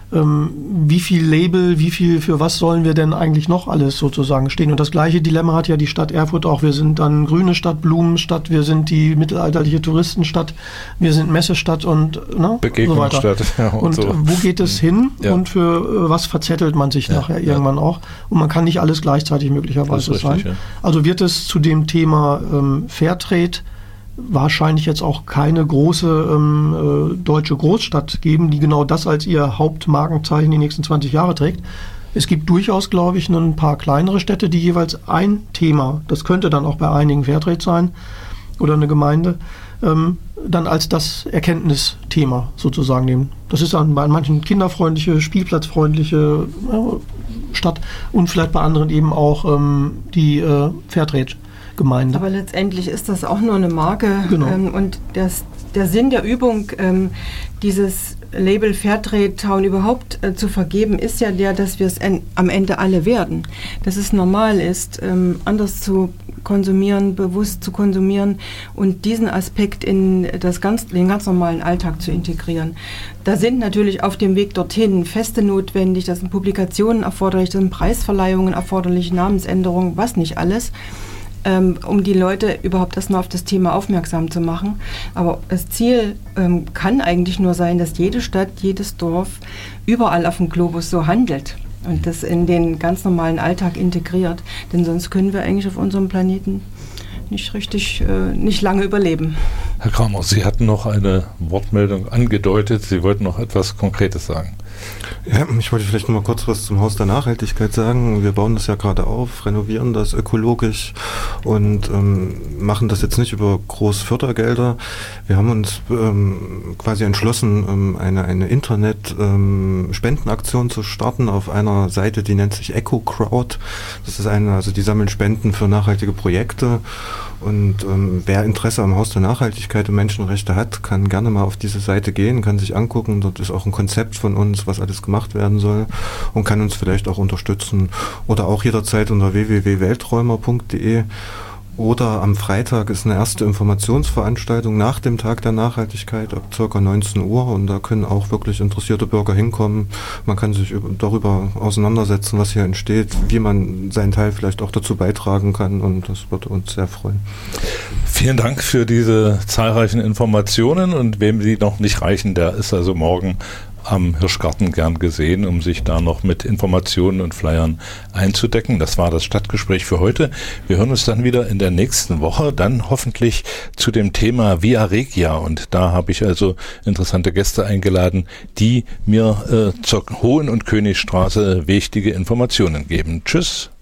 Speaker 7: ähm, wie viel Label, wie viel, für was sollen wir denn eigentlich noch alles sozusagen stehen? Und das gleiche Dilemma hat ja die Stadt Erfurt auch. Wir sind dann grüne Stadt, Blumenstadt, wir sind die mittelalterliche Touristenstadt, wir sind Messestadt und ne,
Speaker 4: Begegnungsstadt.
Speaker 7: So
Speaker 4: ja,
Speaker 7: und
Speaker 4: und so.
Speaker 7: wo geht es hin
Speaker 4: Ja.
Speaker 7: und für äh, was verzettelt man sich
Speaker 4: Ja,
Speaker 7: nachher
Speaker 4: ja.
Speaker 7: irgendwann auch? Und man kann nicht alles gleichzeitig
Speaker 4: Das
Speaker 7: möglicherweise
Speaker 4: ist
Speaker 7: sein.
Speaker 4: richtig, ja.
Speaker 7: Also wird es zu dem Thema ähm, Fairtrade wahrscheinlich jetzt auch keine große ähm, äh, deutsche Großstadt geben, die genau das als ihr Hauptmarkenzeichen die nächsten zwanzig Jahre trägt. Es gibt durchaus, glaube ich, ein paar kleinere Städte, die jeweils ein Thema, das könnte dann auch bei einigen Fairtrade sein oder eine Gemeinde, ähm, dann als das Erkenntnisthema sozusagen nehmen. Das ist dann bei manchen kinderfreundliche, spielplatzfreundliche äh, Stadt und vielleicht bei anderen eben auch ähm, die äh, Fairtrade Gemeinde.
Speaker 5: Aber letztendlich ist das auch nur eine Marke.
Speaker 7: Genau.
Speaker 5: Ähm, und das, der Sinn der Übung, ähm, dieses Label Fairtrade Town überhaupt äh, zu vergeben, ist ja der, dass wir es en- am Ende alle werden. Dass es normal ist, ähm, anders zu konsumieren, bewusst zu konsumieren und diesen Aspekt in das ganz, den ganz normalen Alltag zu integrieren. Da sind natürlich auf dem Weg dorthin Feste notwendig, da sind Publikationen erforderlich, da sind Preisverleihungen erforderlich, Namensänderungen, was nicht alles, um die Leute überhaupt erstmal auf das Thema aufmerksam zu machen. Aber das Ziel ähm, kann eigentlich nur sein, dass jede Stadt, jedes Dorf überall auf dem Globus so handelt und das in den ganz normalen Alltag integriert. Denn sonst können wir eigentlich auf unserem Planeten nicht richtig, äh, nicht lange überleben.
Speaker 4: Herr Kramer, Sie hatten noch eine Wortmeldung angedeutet. Sie wollten noch etwas Konkretes sagen.
Speaker 6: Ja, ich wollte vielleicht noch mal kurz was zum Haus der Nachhaltigkeit sagen. Wir bauen das ja gerade auf, renovieren das ökologisch und ähm, machen das jetzt nicht über große Fördergelder. Wir haben uns ähm, quasi entschlossen, ähm, eine, eine Internet-Spendenaktion ähm, zu starten auf einer Seite, die nennt sich EcoCrowd. Das ist eine, also die sammeln Spenden für nachhaltige Projekte. Und ähm, wer Interesse am Haus der Nachhaltigkeit und Menschenrechte hat, kann gerne mal auf diese Seite gehen, kann sich angucken. Dort ist auch ein Konzept von uns, was alles gemacht werden soll und kann uns vielleicht auch unterstützen. Oder auch jederzeit unter w w w punkt welträumer punkt d e. Oder am Freitag ist eine erste Informationsveranstaltung nach dem Tag der Nachhaltigkeit ab ca. neunzehn Uhr und da können auch wirklich interessierte Bürger hinkommen. Man kann sich darüber auseinandersetzen, was hier entsteht, wie man seinen Teil vielleicht auch dazu beitragen kann und das würde uns sehr freuen.
Speaker 4: Vielen Dank für diese zahlreichen Informationen und wem die noch nicht reichen, der ist also morgen am Hirschgarten gern gesehen, um sich da noch mit Informationen und Flyern einzudecken. Das war das Stadtgespräch für heute. Wir hören uns dann wieder in der nächsten Woche, dann hoffentlich zu dem Thema Via Regia. Und da habe ich also interessante Gäste eingeladen, die mir äh, zur Hohen- und Königstraße wichtige Informationen geben. Tschüss.